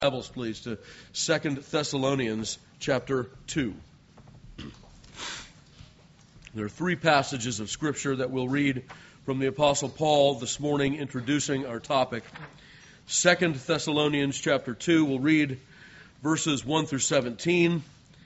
Bibles, please, to 2 Thessalonians chapter 2. There are three passages of Scripture that we'll read from the Apostle Paul this morning, introducing our topic. 2 Thessalonians chapter 2, we'll read verses 1 through 17.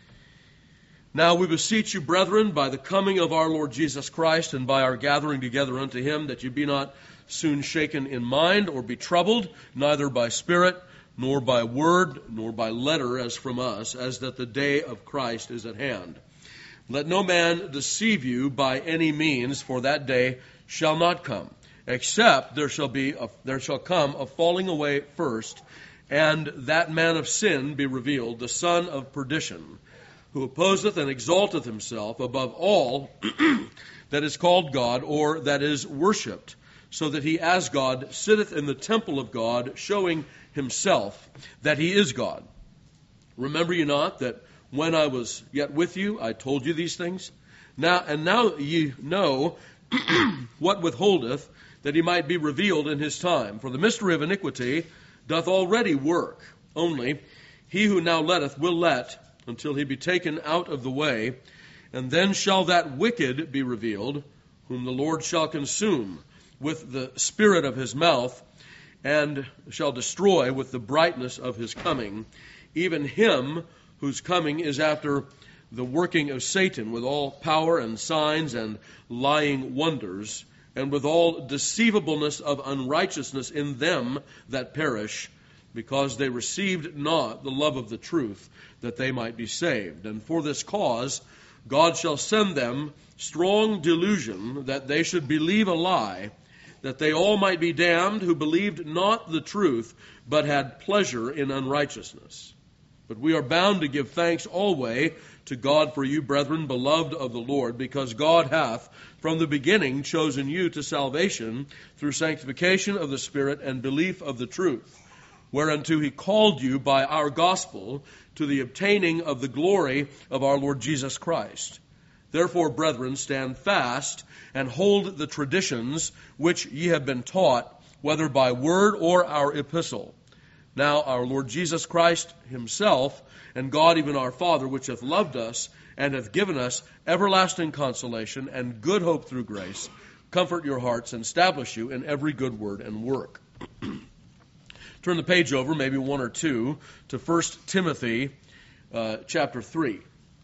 Now we beseech you, brethren, by the coming of our Lord Jesus Christ, and by our gathering together unto him, that you be not soon shaken in mind, or be troubled, neither by spirit, nor by word, nor by letter as from us, as that the day of Christ is at hand. Let no man deceive you by any means, for that day shall not come, except there shall come a falling away first, and that man of sin be revealed, the son of perdition, who opposeth and exalteth himself above all that is called God, or that is worshipped, so that he as God sitteth in the temple of God, showing himself that he is God. Remember you not that when I was yet with you, I told you these things? Now ye know what withholdeth, that he might be revealed in his time. For the mystery of iniquity doth already work. Only he who now letteth will let, until he be taken out of the way. And then shall that wicked be revealed, whom the Lord shall consume with the spirit of his mouth, and shall destroy with the brightness of his coming, even him whose coming is after the working of Satan, with all power and signs and lying wonders, and with all deceivableness of unrighteousness in them that perish, because they received not the love of the truth, that they might be saved. And for this cause God shall send them strong delusion, that they should believe a lie, that they all might be damned who believed not the truth, but had pleasure in unrighteousness. But we are bound to give thanks always to God for you, brethren, beloved of the Lord, because God hath from the beginning chosen you to salvation through sanctification of the Spirit and belief of the truth, whereunto he called you by our gospel to the obtaining of the glory of our Lord Jesus Christ. Therefore, brethren, stand fast and hold the traditions which ye have been taught, whether by word or our epistle. Now our Lord Jesus Christ himself, and God even our Father, which hath loved us, and hath given us everlasting consolation and good hope through grace, comfort your hearts and establish you in every good word and work. Turn the page over, maybe one or two, to 1 Timothy chapter 3.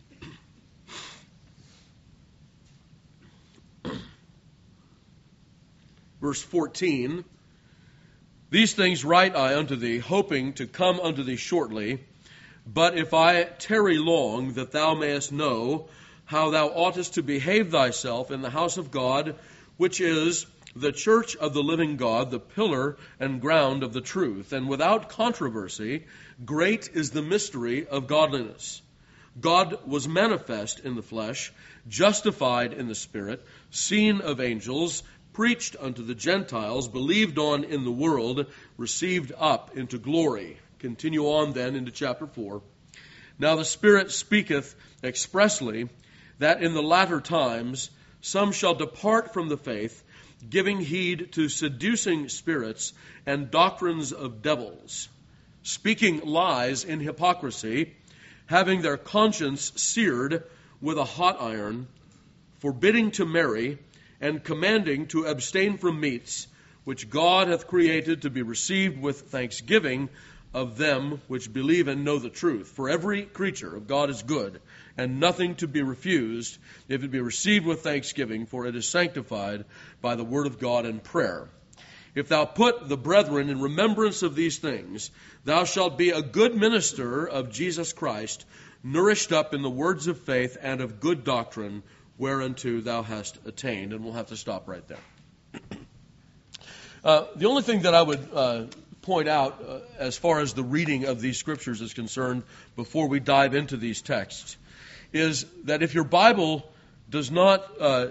Verse 14, These things write I unto thee, hoping to come unto thee shortly. But if I tarry long, that thou mayest know how thou oughtest to behave thyself in the house of God, which is the church of the living God, the pillar and ground of the truth. And without controversy, great is the mystery of godliness. God was manifest in the flesh, justified in the spirit, seen of angels, preached unto the Gentiles, believed on in the world, received up into glory. Continue on then into chapter 4. Now the Spirit speaketh expressly that in the latter times some shall depart from the faith, giving heed to seducing spirits and doctrines of devils, speaking lies in hypocrisy, having their conscience seared with a hot iron, forbidding to marry, and commanding to abstain from meats, which God hath created to be received with thanksgiving of them which believe and know the truth. For every creature of God is good, and nothing to be refused, if it be received with thanksgiving, for it is sanctified by the word of God and prayer. If thou put the brethren in remembrance of these things, thou shalt be a good minister of Jesus Christ, nourished up in the words of faith and of good doctrine, whereunto thou hast attained. And we'll have to stop right there. The only thing that I would point out as far as the reading of these scriptures is concerned, before we dive into these texts, is that if your Bible does not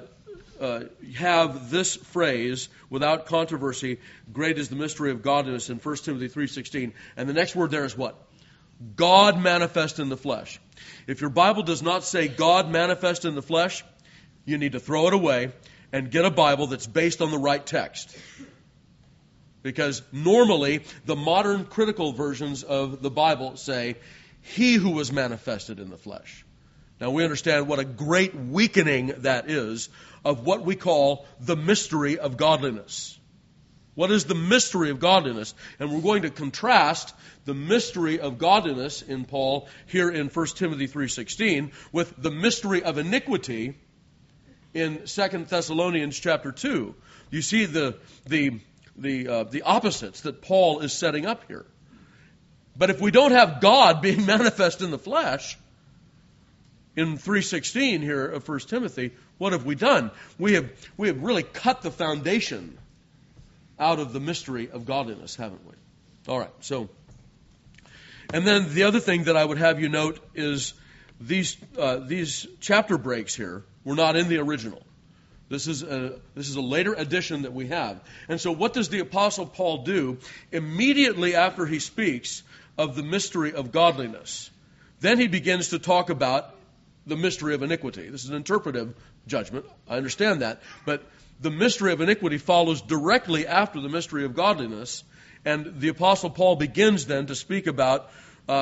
have this phrase, without controversy, great is the mystery of godliness in 1 Timothy 3:16, and the next word there is what? God manifest in the flesh. If your Bible does not say God manifest in the flesh, you need to throw it away and get a Bible that's based on the right text. Because normally the modern critical versions of the Bible say, he who was manifested in the flesh. Now we understand what a great weakening that is of what we call the mystery of godliness. What is the mystery of godliness? And we're going to contrast the mystery of godliness in Paul here in 1 Timothy 3:16 with the mystery of iniquity in 2 Thessalonians chapter 2. You see the opposites that Paul is setting up here. But if we don't have God being manifest in the flesh, in 3:16 here of 1 Timothy, what have we done? We have really cut the foundation out of the mystery of godliness, haven't we? All right, so, and then the other thing that I would have you note is these chapter breaks here were not in the original. This is a later addition that we have. And so what does the Apostle Paul do immediately after he speaks of the mystery of godliness? Then he begins to talk about the mystery of iniquity. This is an interpretive judgment. I understand that. But the mystery of iniquity follows directly after the mystery of godliness. And the Apostle Paul begins then to speak about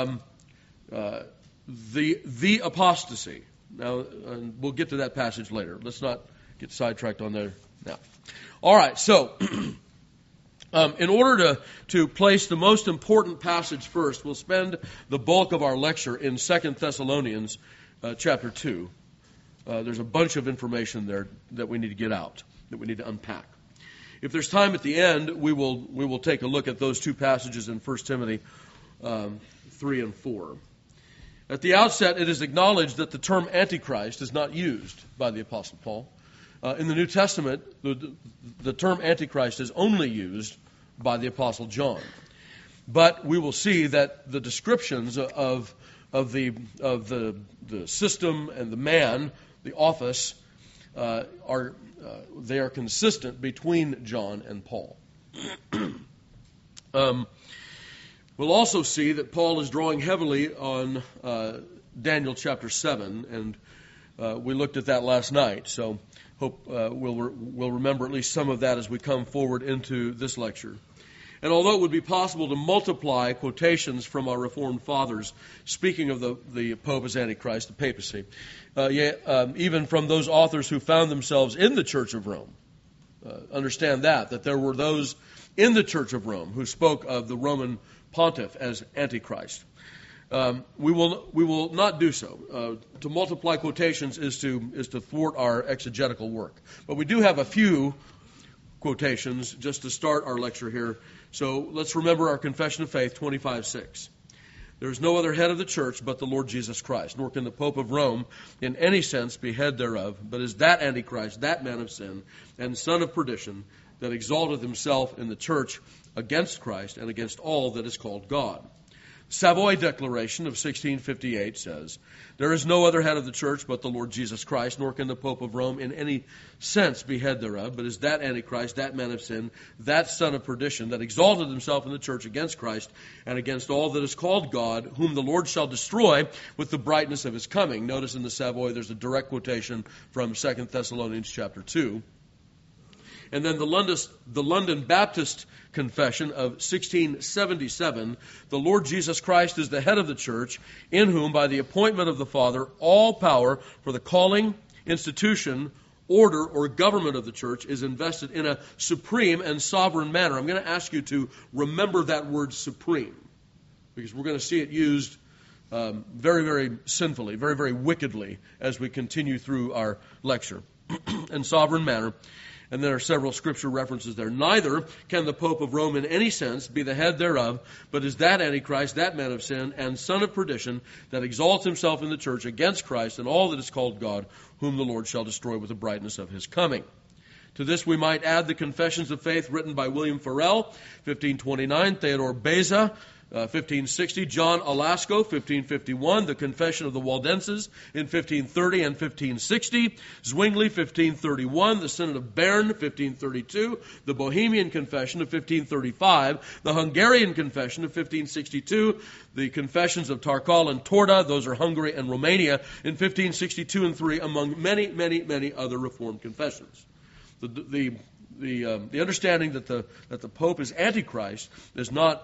the apostasy. Now, we'll get to that passage later. Let's not get sidetracked on there now. All right, so in order to place the most important passage first, we'll spend the bulk of our lecture in 2 Thessalonians chapter 2. There's a bunch of information there that we need to get out, that we need to unpack. If there's time at the end, we will take a look at those two passages in 1 Timothy 3 and 4. At the outset, it is acknowledged that the term Antichrist is not used by the Apostle Paul. In the New Testament, the term Antichrist is only used by the Apostle John. But we will see that the descriptions of the system and the man, the office, they are consistent between John and Paul. We'll also see that Paul is drawing heavily on Daniel chapter 7, and we looked at that last night. So hope we'll remember at least some of that as we come forward into this lecture. And although it would be possible to multiply quotations from our Reformed fathers speaking of the Pope as Antichrist, the papacy, even from those authors who found themselves in the Church of Rome, understand that there were those in the Church of Rome who spoke of the Roman Pontiff as Antichrist. We will not do so. To multiply quotations is to thwart our exegetical work. But we do have a few quotations just to start our lecture here. So let's remember our Confession of Faith 25:6. There is no other head of the church but the Lord Jesus Christ, nor can the Pope of Rome in any sense be head thereof, but is that Antichrist, that man of sin, and son of perdition, that exalteth himself in the church against Christ and against all that is called God. Savoy Declaration of 1658 says, there is no other head of the church but the Lord Jesus Christ, nor can the Pope of Rome in any sense be head thereof, but is that Antichrist, that man of sin, that son of perdition, that exalted himself in the church against Christ and against all that is called God, whom the Lord shall destroy with the brightness of his coming. Notice in the Savoy there's a direct quotation from 2 Thessalonians chapter 2. And then the London Baptist Confession of 1677, the Lord Jesus Christ is the head of the church, in whom, by the appointment of the Father, all power for the calling, institution, order, or government of the church is invested in a supreme and sovereign manner. I'm going to ask you to remember that word supreme, because we're going to see it used very, very sinfully, very, very wickedly as we continue through our lecture. And sovereign manner. And there are several scripture references there. Neither can the Pope of Rome in any sense be the head thereof, but is that Antichrist, that man of sin, and son of perdition, that exalts himself in the church against Christ and all that is called God, whom the Lord shall destroy with the brightness of his coming. To this we might add the Confessions of Faith written by William Farel, 1529, Theodore Beza, 1560, John Alasco, 1551, the Confession of the Waldenses in 1530 and 1560, Zwingli, 1531, the Synod of Bern, 1532, the Bohemian Confession of 1535, the Hungarian Confession of 1562, the Confessions of Tarkal and Torda, those are Hungary and Romania, in 1562 and 3, among many, many, many other Reformed confessions. the understanding that the Pope is Antichrist is not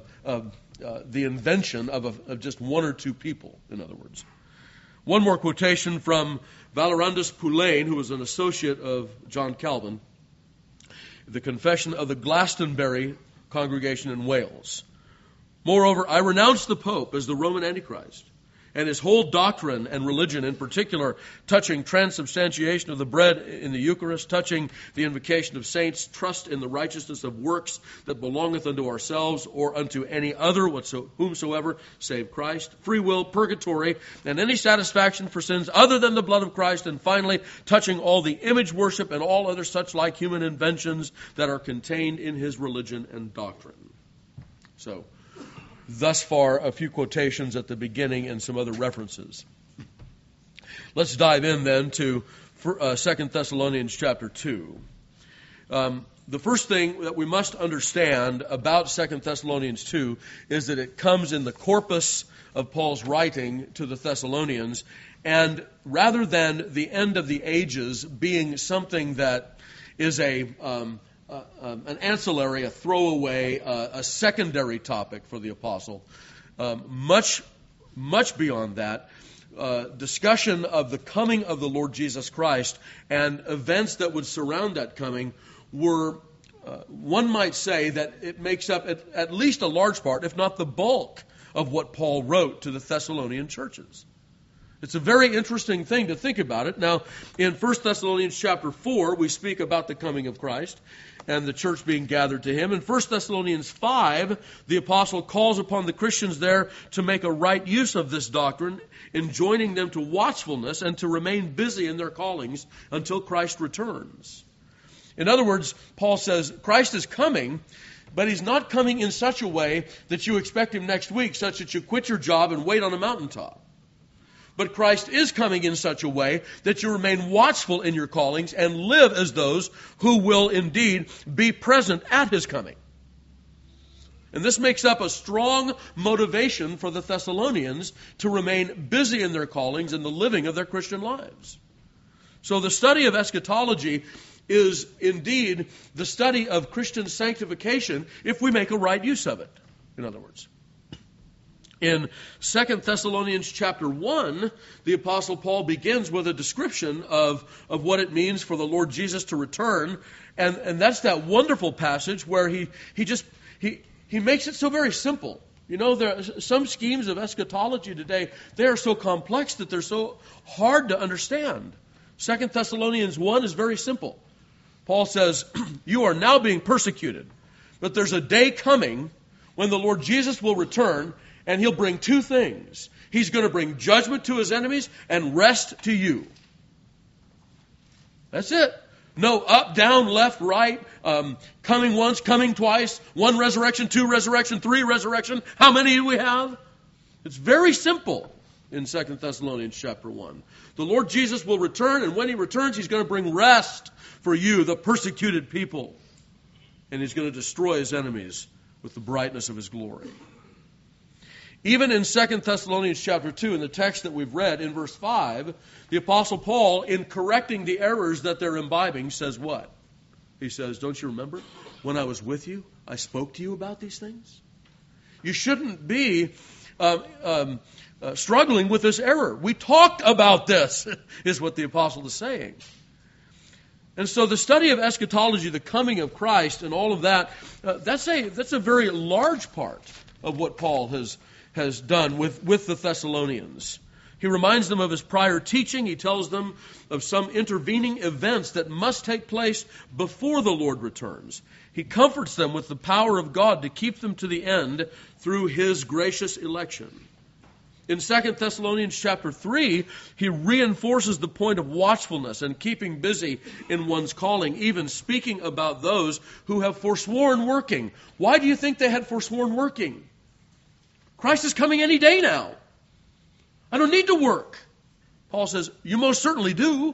the invention of just one or two people, in other words. One more quotation from Valerandus Pulain, who was an associate of John Calvin, the Confession of the Glastonbury congregation in Wales. Moreover, I renounce the Pope as the Roman Antichrist, and his whole doctrine and religion, in particular, touching transubstantiation of the bread in the Eucharist, touching the invocation of saints, trust in the righteousness of works that belongeth unto ourselves or unto any other whomsoever, save Christ, free will, purgatory, and any satisfaction for sins other than the blood of Christ, and finally, touching all the image worship and all other such like human inventions that are contained in his religion and doctrine. So, thus far, a few quotations at the beginning and some other references. Let's dive in then to 2 Thessalonians chapter 2. The first thing that we must understand about 2 Thessalonians 2 is that it comes in the corpus of Paul's writing to the Thessalonians, and rather than the end of the ages being something that is an ancillary, a throwaway, a secondary topic for the apostle. Much beyond that, discussion of the coming of the Lord Jesus Christ and events that would surround that coming were, one might say that it makes up at least a large part, if not the bulk, of what Paul wrote to the Thessalonian churches. It's a very interesting thing to think about it. Now, in 1 Thessalonians chapter 4, we speak about the coming of Christ and the church being gathered to him. In 1 Thessalonians 5, the apostle calls upon the Christians there to make a right use of this doctrine, enjoining them to watchfulness and to remain busy in their callings until Christ returns. In other words, Paul says, Christ is coming, but he's not coming in such a way that you expect him next week, such that you quit your job and wait on a mountaintop. But Christ is coming in such a way that you remain watchful in your callings and live as those who will indeed be present at his coming. And this makes up a strong motivation for the Thessalonians to remain busy in their callings and the living of their Christian lives. So the study of eschatology is indeed the study of Christian sanctification if we make a right use of it, in other words. In 2 Thessalonians chapter 1, the Apostle Paul begins with a description of what it means for the Lord Jesus to return. And that's that wonderful passage where he makes it so very simple. You know, there are some schemes of eschatology today, they are so complex that they're so hard to understand. 2 Thessalonians 1 is very simple. Paul says, you are now being persecuted, but there's a day coming when the Lord Jesus will return, and he'll bring two things. He's going to bring judgment to his enemies and rest to you. That's it. No up, down, left, right, coming once, coming twice, one resurrection, two resurrection, three resurrection. How many do we have? It's very simple in 2 Thessalonians chapter 1. The Lord Jesus will return, and when he returns, he's going to bring rest for you, the persecuted people. And he's going to destroy his enemies with the brightness of his glory. Even in 2 Thessalonians chapter 2, in the text that we've read, in verse 5, the Apostle Paul, in correcting the errors that they're imbibing, says what? He says, don't you remember? When I was with you, I spoke to you about these things. You shouldn't be struggling with this error. We talked about this, is what the Apostle is saying. And so the study of eschatology, the coming of Christ, and all of that, that's a very large part of what Paul has done with the Thessalonians. He reminds them of his prior teaching. He tells them of some intervening events that must take place before the Lord returns. He comforts them with the power of God to keep them to the end through his gracious election. In 2 Thessalonians chapter 3, he reinforces the point of watchfulness and keeping busy in one's calling, even speaking about those who have forsworn working. Why do you think they had forsworn working? Christ is coming any day now. I don't need to work. Paul says, you most certainly do.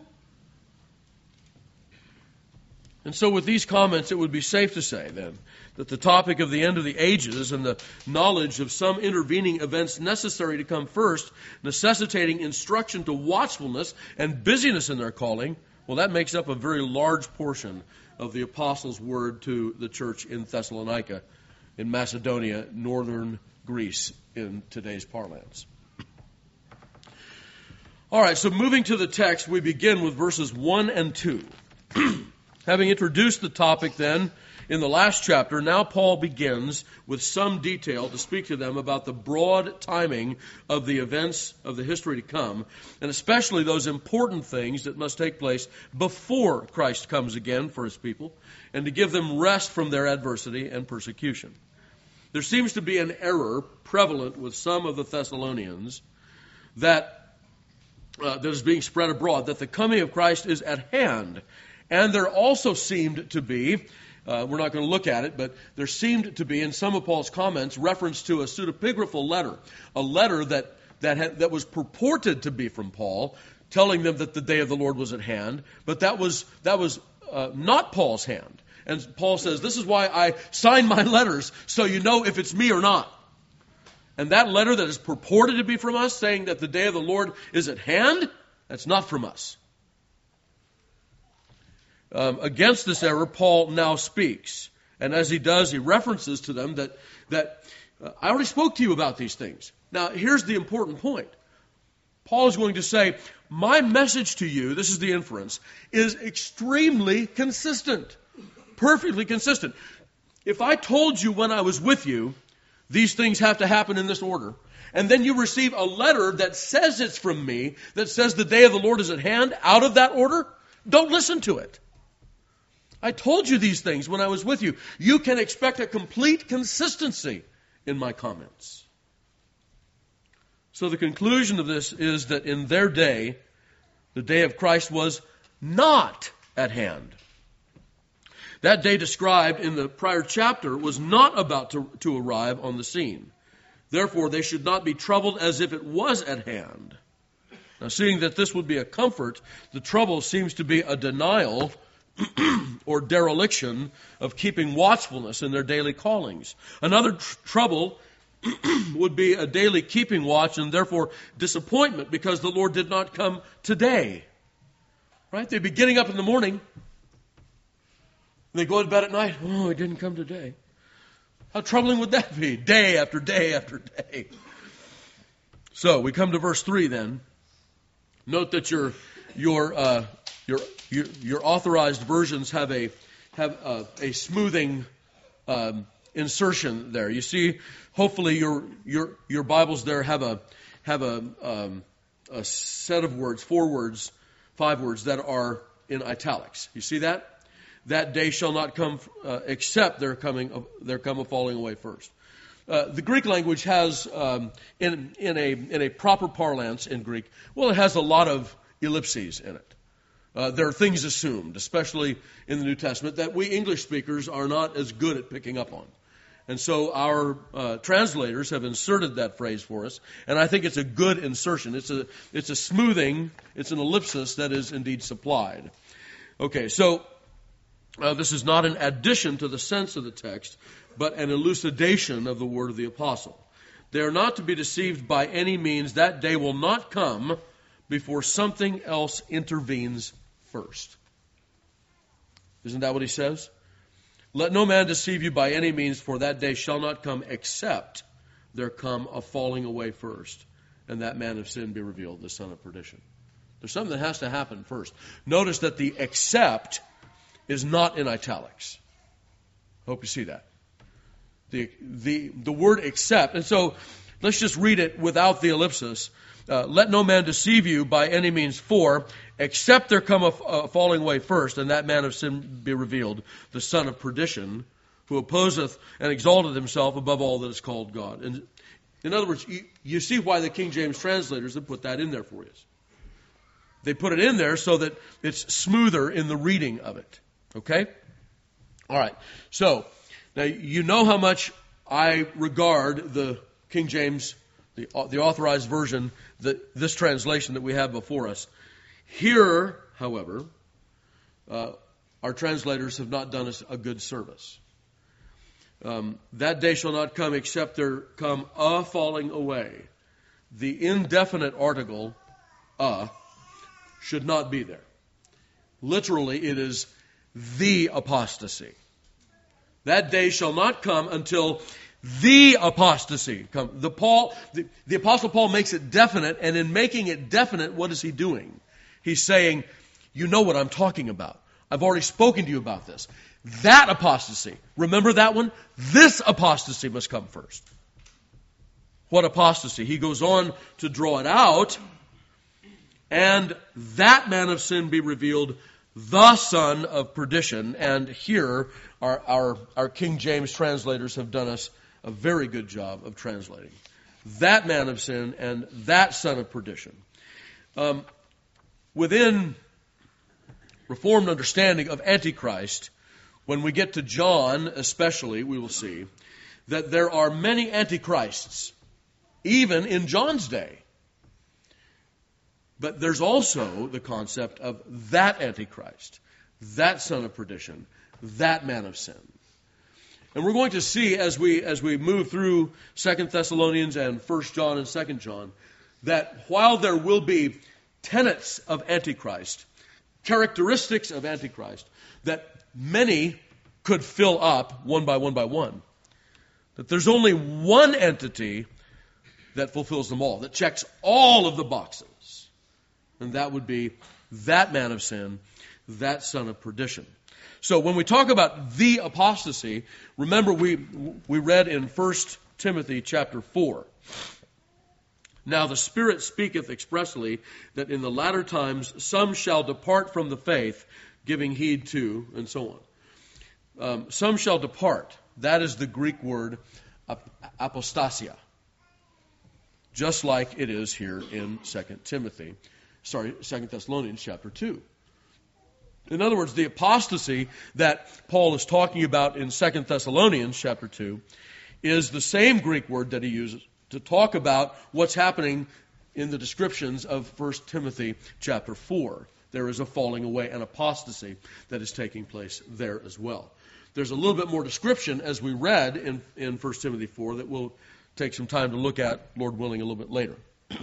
And so with these comments, it would be safe to say then that the topic of the end of the ages and the knowledge of some intervening events necessary to come first, necessitating instruction to watchfulness and busyness in their calling, Well, that makes up a very large portion of the apostles' word to the church in Thessalonica, in Macedonia, northern Greece, in today's parlance. All right, so moving to the text, we begin with verses 1 and 2. Having introduced the topic then in the last chapter, now Paul begins with some detail to speak to them about the broad timing of the events of the history to come, and especially those important things that must take place before Christ comes again for his people, and to give them rest from their adversity and persecution. There seems to be an error prevalent with some of the Thessalonians that is being spread abroad, that the coming of Christ is at hand. And there also seemed to be, we're not going to look at it, but there seemed to be in some of Paul's comments reference to a pseudepigraphal letter, a letter that was purported to be from Paul, telling them that the day of the Lord was at hand, but that was not Paul's hand. And Paul says, this is why I sign my letters, so you know if it's me or not. And that letter that is purported to be from us, saying that the day of the Lord is at hand, that's not from us. Against this error, Paul now speaks. And as he does, he references to them that I already spoke to you about these things. Now, here's the important point. Paul is going to say, my message to you, this is the inference, is extremely consistent. Perfectly consistent. If I told you when I was with you, these things have to happen in this order, and then you receive a letter that says it's from me, that says the day of the Lord is at hand, out of that order, don't listen to it. I told you these things when I was with you. You can expect a complete consistency in my comments. So the conclusion of this is that in their day, the day of Christ was not at hand. That day described in the prior chapter was not about to arrive on the scene. Therefore, they should not be troubled as if it was at hand. Now, seeing that this would be a comfort, the trouble seems to be a denial or dereliction of keeping watchfulness in their daily callings. Another trouble would be a daily keeping watch and therefore disappointment because the Lord did not come today. Right? They'd be getting up in the morning. They go to bed at night. Oh, he didn't come today. How troubling would that be? Day after day after day. So we come to verse 3 then. Note that your authorized versions have a smoothing insertion there. You see, hopefully your Bibles there have a set of words, 4 words, 5 words that are in italics. You see that? That day shall not come except there come a falling away first. The Greek language has, in a proper parlance in Greek, well, it has a lot of ellipses in it. There are things assumed, especially in the New Testament, that we English speakers are not as good at picking up on. And so our translators have inserted that phrase for us, and I think it's a good insertion. It's a smoothing, it's an ellipsis that is indeed supplied. Okay, so this is not an addition to the sense of the text, but an elucidation of the word of the apostle. They are not to be deceived by any means. That day will not come before something else intervenes first. Isn't that what he says? Let no man deceive you by any means, for that day shall not come except there come a falling away first, and that man of sin be revealed, the son of perdition. There's something that has to happen first. Notice that the except is not in italics. Hope you see that. The word except, and so let's just read it without the ellipsis. Let no man deceive you by any means, for except there come a falling away first, and that man of sin be revealed, the son of perdition, who opposeth and exalteth himself above all that is called God. And in other words, you see why the King James translators have put that in there for you. They put it in there so that it's smoother in the reading of it. Okay? All right. So, now you know how much I regard the King James, the authorized version, this translation that we have before us. Here, however, our translators have not done us a good service. That day shall not come except there come a falling away. The indefinite article, should not be there. Literally, it is the apostasy. That day shall not come until the apostasy come. The Apostle Paul makes it definite, and in making it definite, what is he doing? He's saying, you know what I'm talking about. I've already spoken to you about this. That apostasy, remember that one? This apostasy must come first. What apostasy? He goes on to draw it out. And that man of sin be revealed, the son of perdition. And here, our King James translators have done us a very good job of translating. That man of sin and that son of perdition. Within Reformed understanding of Antichrist, when we get to John especially, we will see that there are many Antichrists, even in John's day. But there's also the concept of that Antichrist, that son of perdition, that man of sin. And we're going to see as we move through 2 Thessalonians and 1 John and 2 John, that while there will be tenets of Antichrist, characteristics of Antichrist, that many could fill up one by one, that there's only one entity that fulfills them all, that checks all of the boxes. And that would be that man of sin, that son of perdition. So when we talk about the apostasy, remember we read in 1 Timothy chapter 4. Now the Spirit speaketh expressly that in the latter times some shall depart from the faith, giving heed to, and so on. Some shall depart. That is the Greek word apostasia. Just like it is here in 2 Thessalonians chapter 2. In other words, the apostasy that Paul is talking about in 2 Thessalonians chapter 2 is the same Greek word that he uses to talk about what's happening in the descriptions of 1 Timothy chapter 4. There is a falling away, an apostasy that is taking place there as well. There's a little bit more description as we read in 1 Timothy 4 that we'll take some time to look at, Lord willing, a little bit later.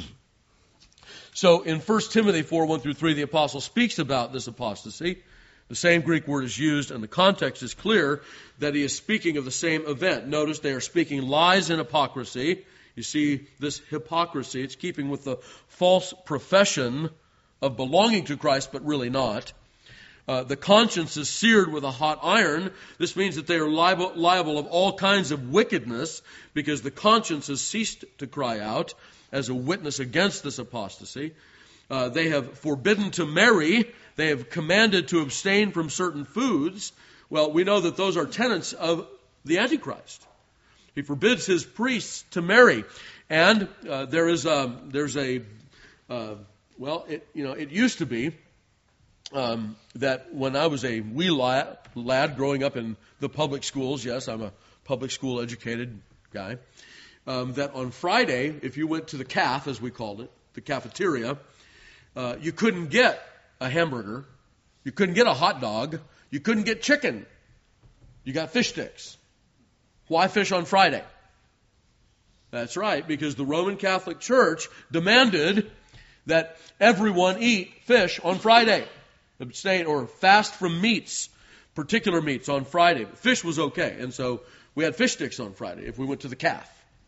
So in 1 Timothy 4, 1 through 3, the apostle speaks about this apostasy. The same Greek word is used, and the context is clear that he is speaking of the same event. Notice they are speaking lies and hypocrisy. You see this hypocrisy. It's keeping with the false profession of belonging to Christ, but really not. The conscience is seared with a hot iron. This means that they are liable of all kinds of wickedness because the conscience has ceased to cry out as a witness against this apostasy. They have forbidden to marry. They have commanded to abstain from certain foods. Well, we know that those are tenets of the Antichrist. He forbids his priests to marry. And it used to be that when I was a wee lad growing up in the public schools, yes, I'm a public school educated guy, that on Friday, if you went to the caf, as we called it, the cafeteria, you couldn't get a hamburger, you couldn't get a hot dog, you couldn't get chicken. You got fish sticks. Why fish on Friday? That's right, because the Roman Catholic Church demanded that everyone eat fish on Friday. Abstain or fast from meats, particular meats on Friday. But fish was okay, and so we had fish sticks on Friday if we went to the caf.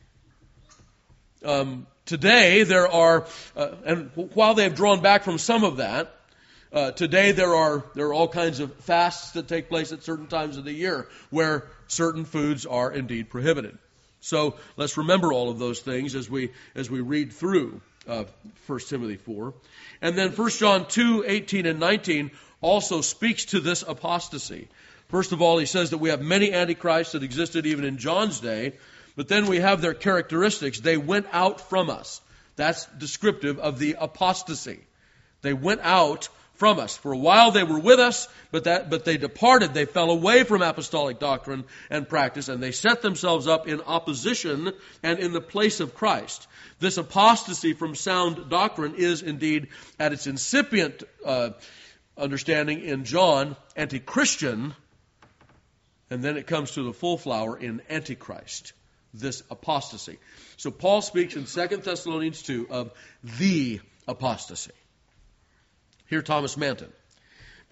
Today there are, and while they have drawn back from some of that, today there are all kinds of fasts that take place at certain times of the year where certain foods are indeed prohibited. So let's remember all of those things as we read through 1 Timothy 4. And then 1 John 2, 18 and 19 also speaks to this apostasy. First of all, he says that we have many antichrists that existed even in John's day, but then we have their characteristics. They went out from us. That's descriptive of the apostasy. They went out from us. For a while they were with us, but they departed. They fell away from apostolic doctrine and practice, and they set themselves up in opposition and in the place of Christ. This apostasy from sound doctrine is indeed, at its incipient understanding in John, anti-Christian, and then it comes to the full flower in Antichrist, this apostasy. So Paul speaks in 2 Thessalonians 2 of the apostasy. Hear Thomas Manton.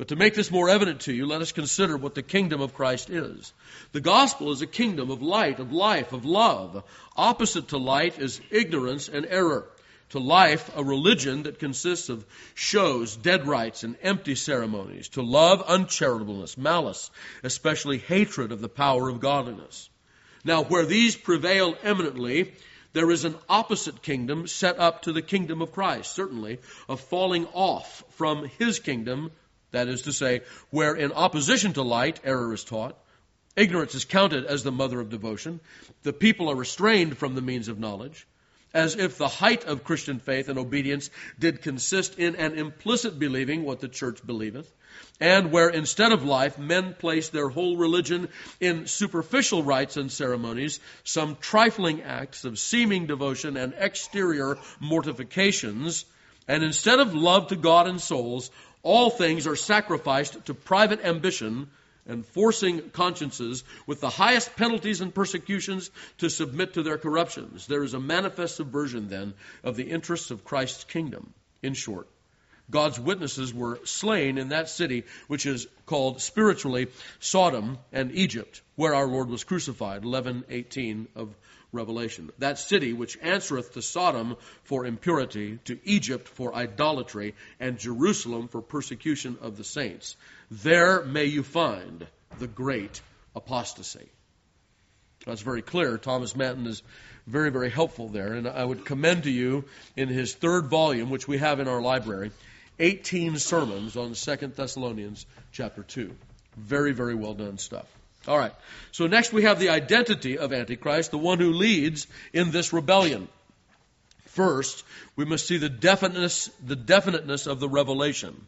But to make this more evident to you, let us consider what the kingdom of Christ is. The gospel is a kingdom of light, of life, of love. Opposite to light is ignorance and error. To life, a religion that consists of shows, dead rites, and empty ceremonies. To love, uncharitableness, malice, especially hatred of the power of godliness. Now, where these prevail eminently, there is an opposite kingdom set up to the kingdom of Christ, certainly, of falling off from his kingdom. That is to say, where in opposition to light, error is taught, ignorance is counted as the mother of devotion, the people are restrained from the means of knowledge, as if the height of Christian faith and obedience did consist in an implicit believing what the church believeth, and where instead of life men place their whole religion in superficial rites and ceremonies, some trifling acts of seeming devotion and exterior mortifications, and instead of love to God and souls, all things are sacrificed to private ambition and forcing consciences with the highest penalties and persecutions to submit to their corruptions. There is a manifest subversion, then, of the interests of Christ's kingdom. In short, God's witnesses were slain in that city which is called spiritually Sodom and Egypt, where our Lord was crucified, 11:18 of Revelation. That city which answereth to Sodom for impurity, to Egypt for idolatry, and Jerusalem for persecution of the saints. There may you find the great apostasy. That's very clear. Thomas Manton is very, very helpful there. And I would commend to you in his third volume, which we have in our library, 18 sermons on 2 Thessalonians chapter 2. Very, very well done stuff. All right. So next we have the identity of Antichrist, the one who leads in this rebellion. First, we must see the definiteness of the revelation.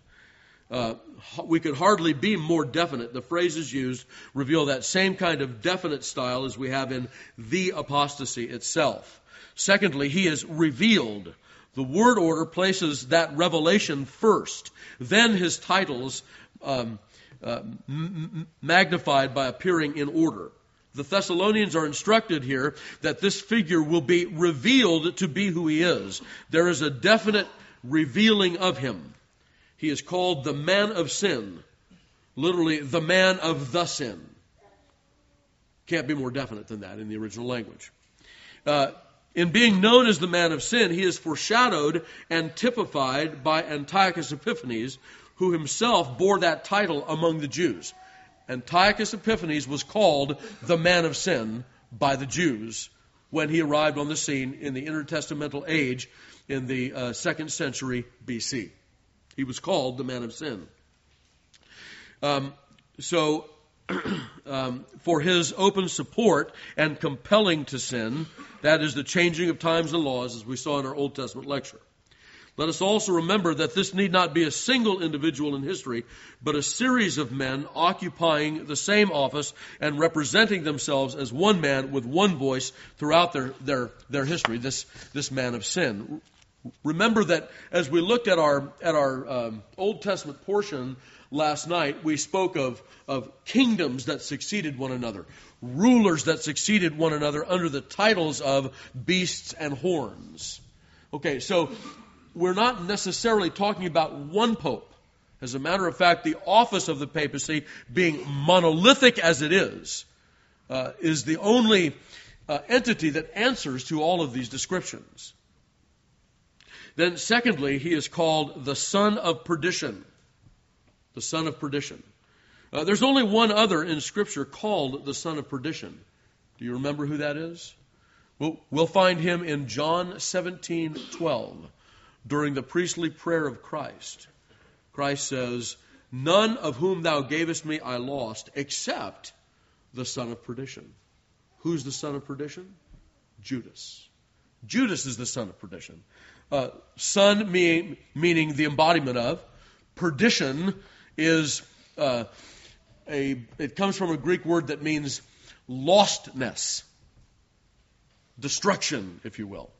We could hardly be more definite. The phrases used reveal that same kind of definite style as we have in the apostasy itself. Secondly, he is revealed. The word order places that revelation first. Then his titles magnified by appearing in order. The Thessalonians are instructed here that this figure will be revealed to be who he is. There is a definite revealing of him. He is called the man of sin, literally the man of the sin. Can't be more definite than that in the original language. In being known as the man of sin, he is foreshadowed and typified by Antiochus Epiphanes, who himself bore that title among the Jews. Antiochus Epiphanes was called the man of sin by the Jews when he arrived on the scene in the intertestamental age in the 2nd century BC. He was called the man of sin. For his open support and compelling to sin, that is the changing of times and laws, as we saw in our Old Testament lecture. Let us also remember that this need not be a single individual in history, but a series of men occupying the same office and representing themselves as one man with one voice throughout their history, this man of sin. Remember that as we looked at our Old Testament portion last night, we spoke of kingdoms that succeeded one another, rulers that succeeded one another under the titles of beasts and horns. Okay, so we're not necessarily talking about one pope. As a matter of fact, the office of the papacy, being monolithic as it is the only entity that answers to all of these descriptions. Then secondly, he is called the son of perdition. The son of perdition. There's only one other in Scripture called the son of perdition. Do you remember who that is? We'll find him in John 17:12. During the priestly prayer of Christ. Christ says, "None of whom thou gavest me I lost, except the son of perdition." Who's the son of perdition? Judas. Judas is the son of perdition. Son meaning the embodiment of. Perdition is it comes from a Greek word that means lostness, destruction, if you will.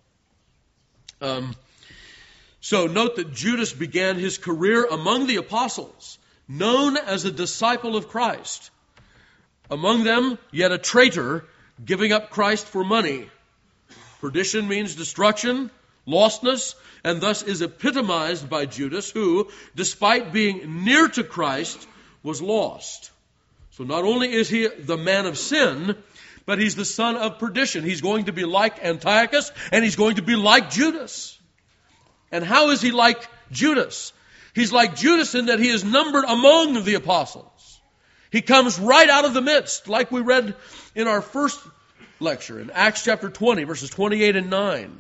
So note that Judas began his career among the apostles, known as a disciple of Christ. Among them, yet a traitor, giving up Christ for money. Perdition means destruction. lostness, and thus is epitomized by Judas, who, despite being near to Christ, was lost. So not only is he the man of sin, but he's the son of perdition. He's going to be like Antiochus, and he's going to be like Judas. And how is he like Judas? He's like Judas in that he is numbered among the apostles. He comes right out of the midst, like we read in our first lecture in Acts chapter 20, verses 28 and 9.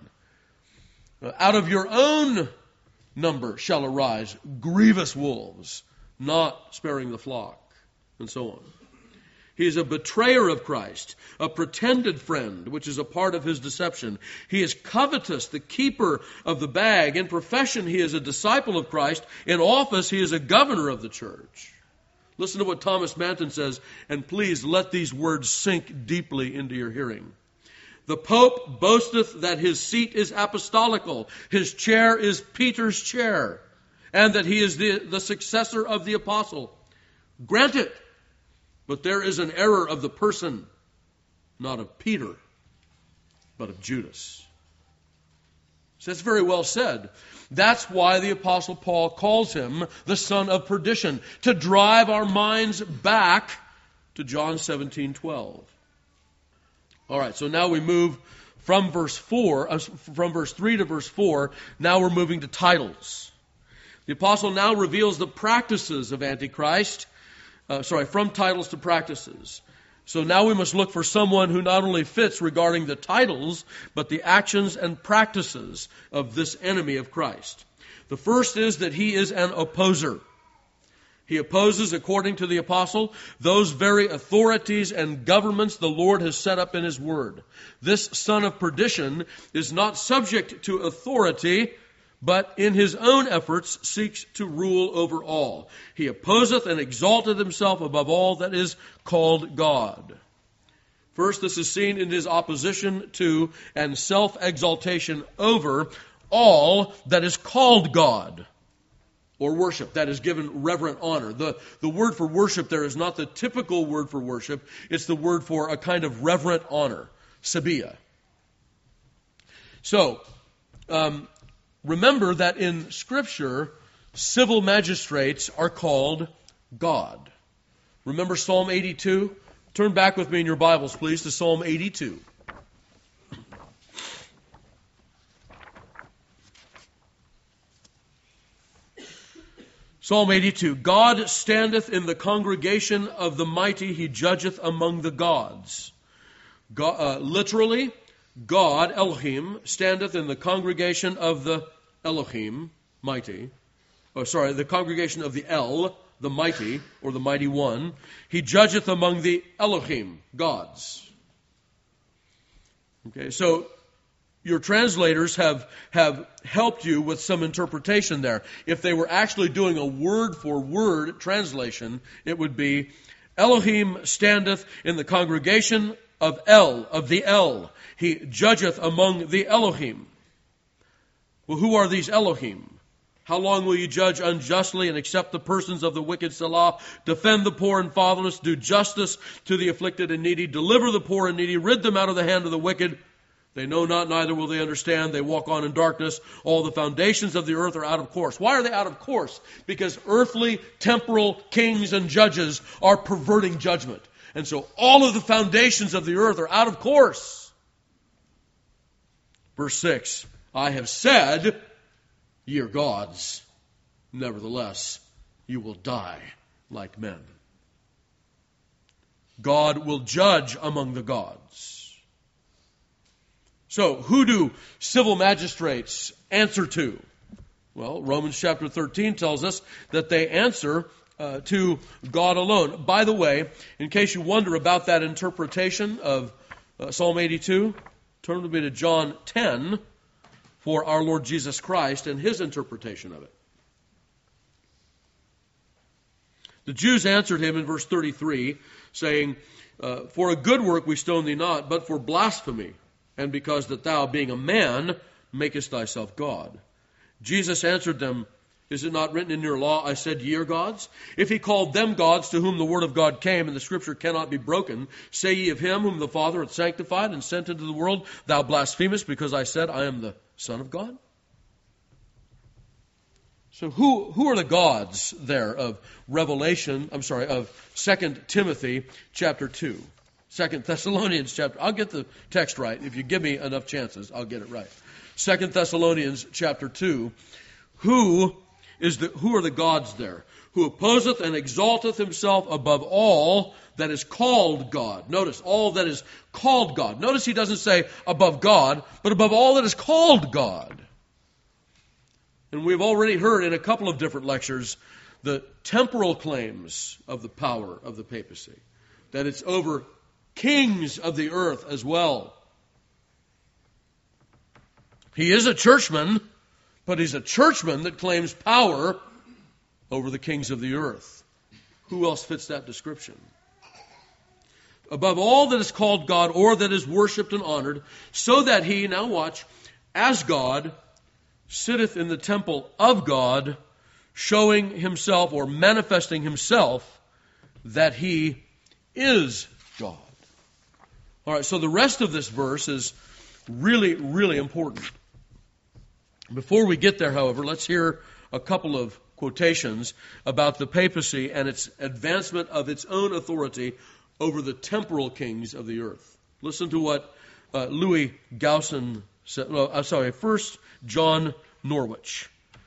Out of your own number shall arise grievous wolves, not sparing the flock, and so on. He is a betrayer of Christ, a pretended friend, which is a part of his deception. He is covetous, the keeper of the bag. In profession, he is a disciple of Christ. In office, he is a governor of the church. Listen to what Thomas Manton says, and please let these words sink deeply into your hearing. The Pope boasteth that his seat is apostolical, his chair is Peter's chair, and that he is the successor of the apostle. Grant it, but there is an error of the person, not of Peter, but of Judas. So that's very well said. That's why the Apostle Paul calls him the son of perdition, to drive our minds back to John 17:12. All right, so now we move from verse 3 to verse 4. Now we're moving to titles. The apostle now reveals the practices of Antichrist. From titles to practices. So now we must look for someone who not only fits regarding the titles, but the actions and practices of this enemy of Christ. The first is that he is an opposer. He opposes, according to the apostle, those very authorities and governments the Lord has set up in his word. This son of perdition is not subject to authority, but in his own efforts seeks to rule over all. He opposeth and exalteth himself above all that is called God. First, this is seen in his opposition to and self-exaltation over all that is called God, or worship, that is given reverent honor. The word for worship there is not the typical word for worship. It's the word for a kind of reverent honor, sabia. So, remember that in Scripture, civil magistrates are called God. Remember Psalm 82? Turn back with me in your Bibles, please, to Psalm 82. Psalm 82. God standeth in the congregation of the mighty, he judgeth among the gods. Literally, God, Elohim, standeth in the congregation of the Elohim, mighty. The congregation of the El, the mighty, or the mighty one. He judgeth among the Elohim, gods. Okay, so your translators have helped you with some interpretation there. If they were actually doing a word-for-word translation, it would be, Elohim standeth in the congregation of El, of the El. He judgeth among the Elohim. Well, who are these Elohim? How long will you judge unjustly and accept the persons of the wicked, Selah? Defend the poor and fatherless, do justice to the afflicted and needy, deliver the poor and needy, rid them out of the hand of the wicked. They know not, neither will they understand. They walk on in darkness. All the foundations of the earth are out of course. Why are they out of course? Because earthly, temporal kings and judges are perverting judgment. And so all of the foundations of the earth are out of course. Verse 6, I have said, ye are gods. Nevertheless, you will die like men. God will judge among the gods. So, who do civil magistrates answer to? Well, Romans chapter 13 tells us that they answer to God alone. By the way, in case you wonder about that interpretation of Psalm 82, turn with me to John 10 for our Lord Jesus Christ and his interpretation of it. The Jews answered him in verse 33, saying, for a good work we stone thee not, but for blasphemy, and because that thou, being a man, makest thyself God. Jesus answered them, is it not written in your law, I said ye are gods? If he called them gods to whom the word of God came, and the scripture cannot be broken, say ye of him whom the Father hath sanctified and sent into the world, thou blasphemest, because I said, I am the Son of God. So who are the gods there of of 2 Timothy chapter 2? 2 Thessalonians chapter, I'll get the text right. If you give me enough chances, I'll get it right. 2 Thessalonians chapter 2. Who are the gods there? Who opposeth and exalteth himself above all that is called God. Notice, all that is called God. Notice he doesn't say above God, but above all that is called God. And we've already heard in a couple of different lectures the temporal claims of the power of the papacy. That it's over kings of the earth as well. He is a churchman, but he's a churchman that claims power over the kings of the earth. Who else fits that description? Above all that is called God or that is worshipped and honored, so that he, now watch, as God, sitteth in the temple of God, showing himself or manifesting himself that he is God. All right, so the rest of this verse is really, really important. Before we get there, however, let's hear a couple of quotations about the papacy and its advancement of its own authority over the temporal kings of the earth. Listen to what Louis Gaussen said. First John Norwich.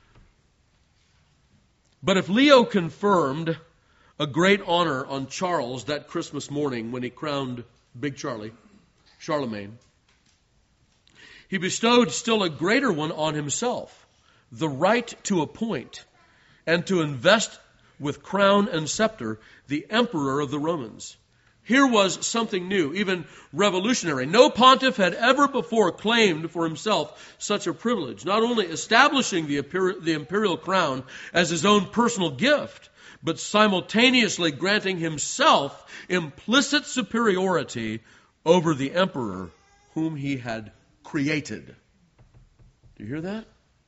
But if Leo confirmed a great honor on Charles that Christmas morning when he crowned Big Charlemagne, he bestowed still a greater one on himself, the right to appoint and to invest with crown and scepter the emperor of the Romans. Here was something new, even revolutionary. No pontiff had ever before claimed for himself such a privilege, not only establishing the imperial crown as his own personal gift, but simultaneously granting himself implicit superiority over the emperor whom he had created. Do you hear that?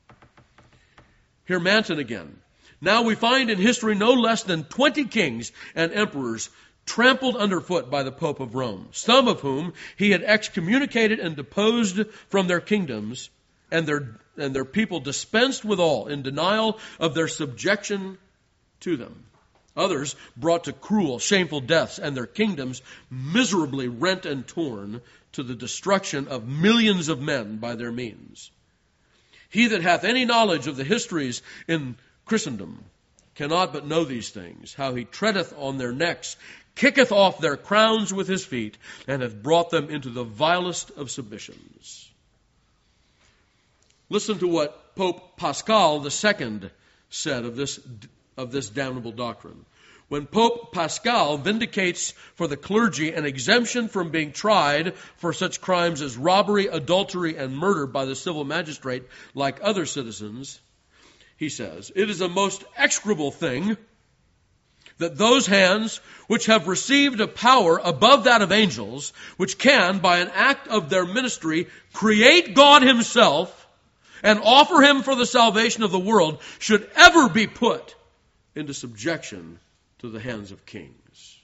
Hear Manton again. Now we find in history no less than 20 kings and emperors trampled underfoot by the Pope of Rome, some of whom he had excommunicated and deposed from their kingdoms, and their people dispensed withal in denial of their subjection to them. Others brought to cruel, shameful deaths, and their kingdoms miserably rent and torn to the destruction of millions of men by their means. He that hath any knowledge of the histories in Christendom cannot but know these things, how he treadeth on their necks, kicketh off their crowns with his feet, and hath brought them into the vilest of submissions. Listen to what Pope Pascal II said of this damnable doctrine. When Pope Pascal vindicates for the clergy an exemption from being tried for such crimes as robbery, adultery, and murder by the civil magistrate like other citizens, he says, it is a most execrable thing that those hands which have received a power above that of angels, which can, by an act of their ministry, create God himself and offer him for the salvation of the world, should ever be put into subjection to the hands of kings.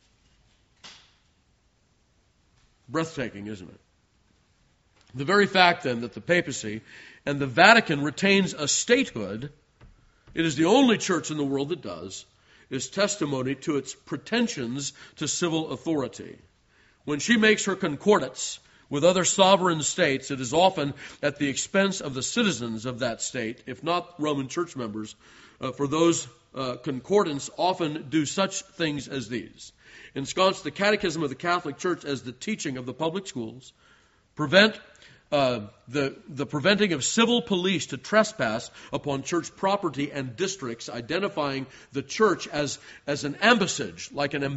Breathtaking, isn't it? The very fact, then, that the papacy and the Vatican retains a statehood, it is the only church in the world that does, is testimony to its pretensions to civil authority. When she makes her concordats with other sovereign states, it is often at the expense of the citizens of that state, if not Roman church members, for those concordants often do such things as these. Ensconce the Catechism of the Catholic Church as the teaching of the public schools, prevent the preventing of civil police to trespass upon church property and districts, identifying the church as an ambassage, like an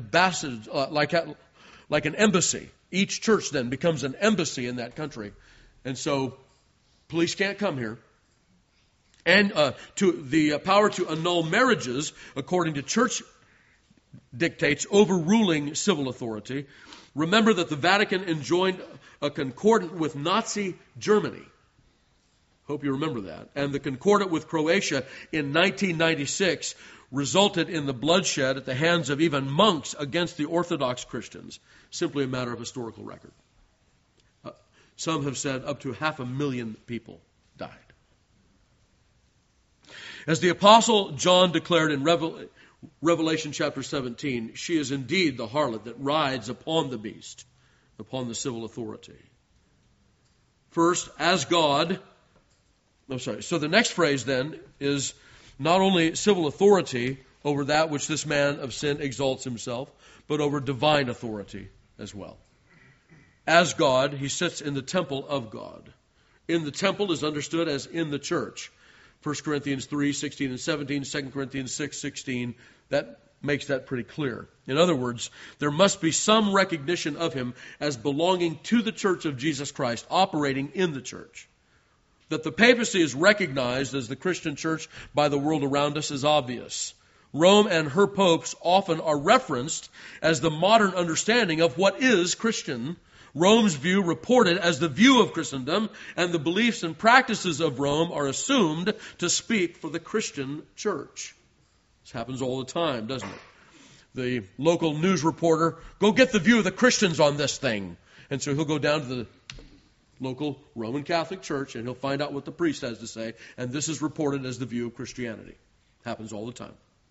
embassy. Each church then becomes an embassy in that country, and so police can't come here. And to the power to annul marriages according to church dictates, overruling civil authority. Remember that the Vatican enjoined a concordant with Nazi Germany. Hope you remember that. And the concordant with Croatia in 1996 resulted in the bloodshed at the hands of even monks against the Orthodox Christians. Simply a matter of historical record. Some have said up to 500,000 people died. As the Apostle John declared in Revelation chapter 17, she is indeed the harlot that rides upon the beast, upon the civil authority. First, as God... So the next phrase then is not only civil authority over that which this man of sin exalts himself, but over divine authority as well. As God, he sits in the temple of God. In the temple is understood as in the church. 1 Corinthians 3, 16 and 17, 2 Corinthians 6, 16, that makes that pretty clear. In other words, there must be some recognition of him as belonging to the church of Jesus Christ, operating in the church. That the papacy is recognized as the Christian church by the world around us is obvious. Rome and her popes often are referenced as the modern understanding of what is Christian. Rome's view reported as the view of Christendom, and the beliefs and practices of Rome are assumed to speak for the Christian church. This happens all the time, doesn't it? The local news reporter, go get the view of the Christians on this thing. And so he'll go down to the local Roman Catholic church and he'll find out what the priest has to say, and this is reported as the view of Christianity. Happens all the time.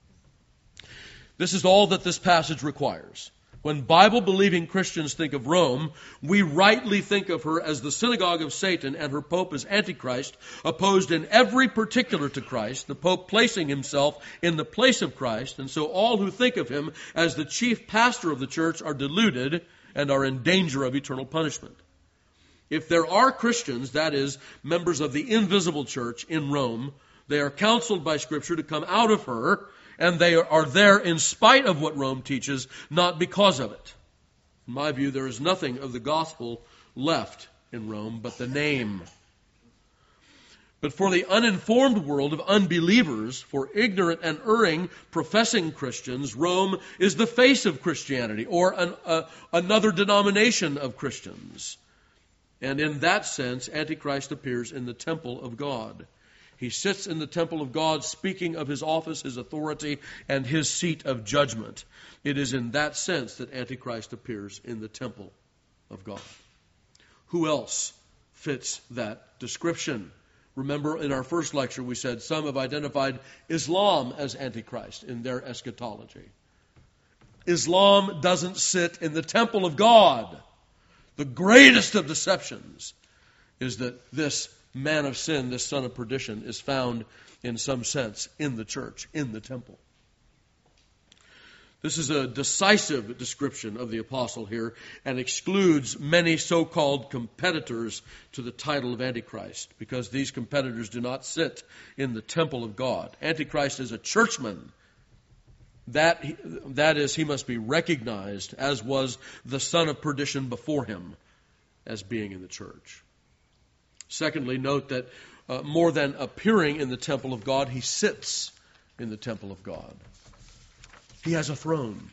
This is all that this passage requires. When Bible-believing Christians think of Rome, we rightly think of her as the synagogue of Satan and her pope as Antichrist, opposed in every particular to Christ, the pope placing himself in the place of Christ, and so all who think of him as the chief pastor of the church are deluded and are in danger of eternal punishment. If there are Christians, that is, members of the invisible church in Rome, they are counseled by Scripture to come out of her, and they are there in spite of what Rome teaches, not because of it. In my view, there is nothing of the gospel left in Rome but the name. But for the uninformed world of unbelievers, for ignorant and erring professing Christians, Rome is the face of Christianity, or another denomination of Christians. And in that sense, Antichrist appears in the temple of God. He sits in the temple of God, speaking of his office, his authority, and his seat of judgment. It is in that sense that Antichrist appears in the temple of God. Who else fits that description? Remember, in our first lecture, we said some have identified Islam as Antichrist in their eschatology. Islam doesn't sit in the temple of God. The greatest of deceptions is that this man of sin, this son of perdition, is found in some sense in the church, in the temple. This is a decisive description of the apostle here and excludes many so-called competitors to the title of Antichrist, because these competitors do not sit in the temple of God. Antichrist is a churchman. That is, he must be recognized, as was the son of perdition before him, as being in the church. Secondly, note that more than appearing in the temple of God, he sits in the temple of God. He has a throne.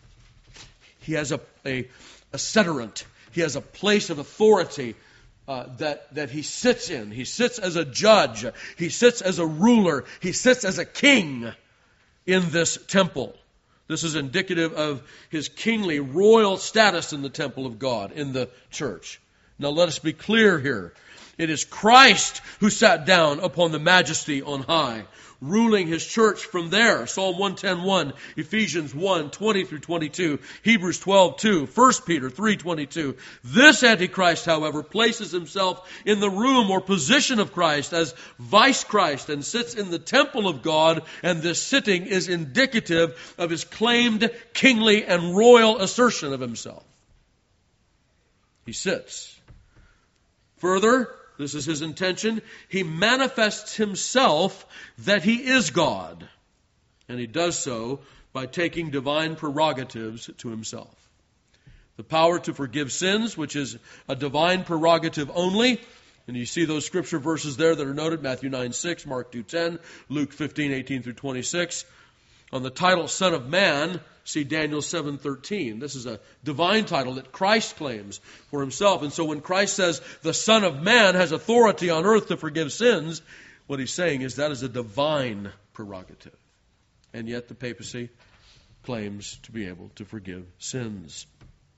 He has a settlement. He has a place of authority that he sits in. He sits as a judge. He sits as a ruler. He sits as a king in this temple. This is indicative of his kingly, royal status in the temple of God, in the church. Now let us be clear here. It is Christ who sat down upon the majesty on high, ruling his church from there. Psalm 110:1, Ephesians 1:20 through 22, Hebrews 12:2, 1 Peter 3:22. This Antichrist, however, places himself in the room or position of Christ as vice Christ and sits in the temple of God, and this sitting is indicative of his claimed kingly and royal assertion of himself. He sits. Further, this is his intention, he manifests himself that he is God. And he does so by taking divine prerogatives to himself. The power to forgive sins, which is a divine prerogative only. And you see those scripture verses there that are noted, Matthew 9:6, Mark 2:10, Luke 15:18 through 26. On the title Son of Man, see Daniel 7:13. This is a divine title that Christ claims for himself. And so when Christ says the Son of Man has authority on earth to forgive sins, what he's saying is that is a divine prerogative. And yet the papacy claims to be able to forgive sins.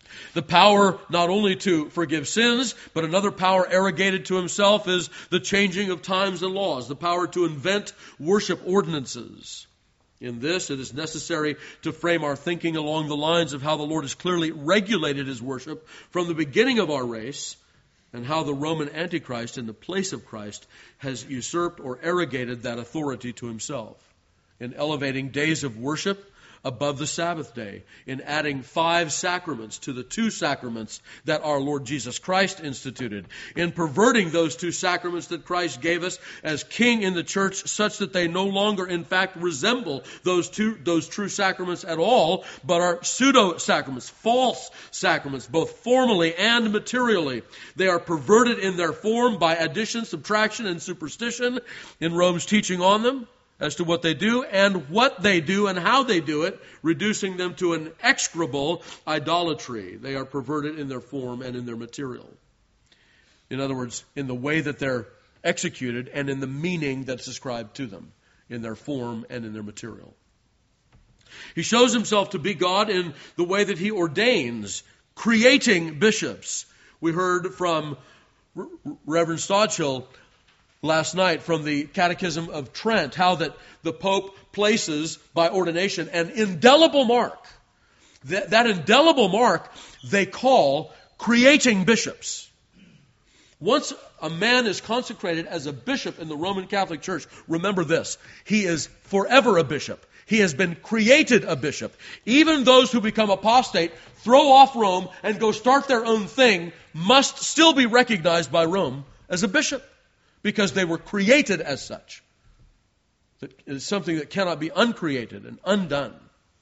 The power not only to forgive sins, but another power arrogated to himself is the changing of times and laws, the power to invent worship ordinances. In this, it is necessary to frame our thinking along the lines of how the Lord has clearly regulated his worship from the beginning of our race, and how the Roman Antichrist, in the place of Christ, has usurped or arrogated that authority to himself, in elevating days of worship above the Sabbath day, in adding 5 sacraments to the 2 sacraments that our Lord Jesus Christ instituted, in perverting those 2 sacraments that Christ gave us as King in the church, such that they no longer in fact resemble those true sacraments at all, but are pseudo-sacraments, false sacraments, both formally and materially. They are perverted in their form by addition, subtraction, and superstition in Rome's teaching on them, as to what they do and how they do it, reducing them to an execrable idolatry. They are perverted in their form and in their material. In other words, in the way that they're executed and in the meaning that's ascribed to them, in their form and in their material. He shows himself to be God in the way that he ordains, creating bishops. We heard from Reverend Stodchill last night from the Catechism of Trent, how that the Pope places by ordination an indelible mark. That indelible mark they call creating bishops. Once a man is consecrated as a bishop in the Roman Catholic Church, remember this: he is forever a bishop. He has been created a bishop. Even those who become apostate, throw off Rome, and go start their own thing, must still be recognized by Rome as a bishop, because they were created as such. It is something that cannot be uncreated and undone.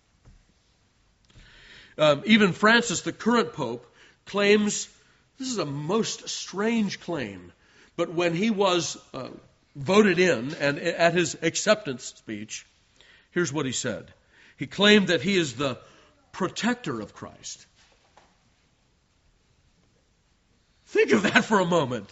Even Francis, the current Pope, claims, this is a most strange claim, but when he was voted in and at his acceptance speech, here's what he said. He claimed that he is the protector of Christ. Think of that for a moment.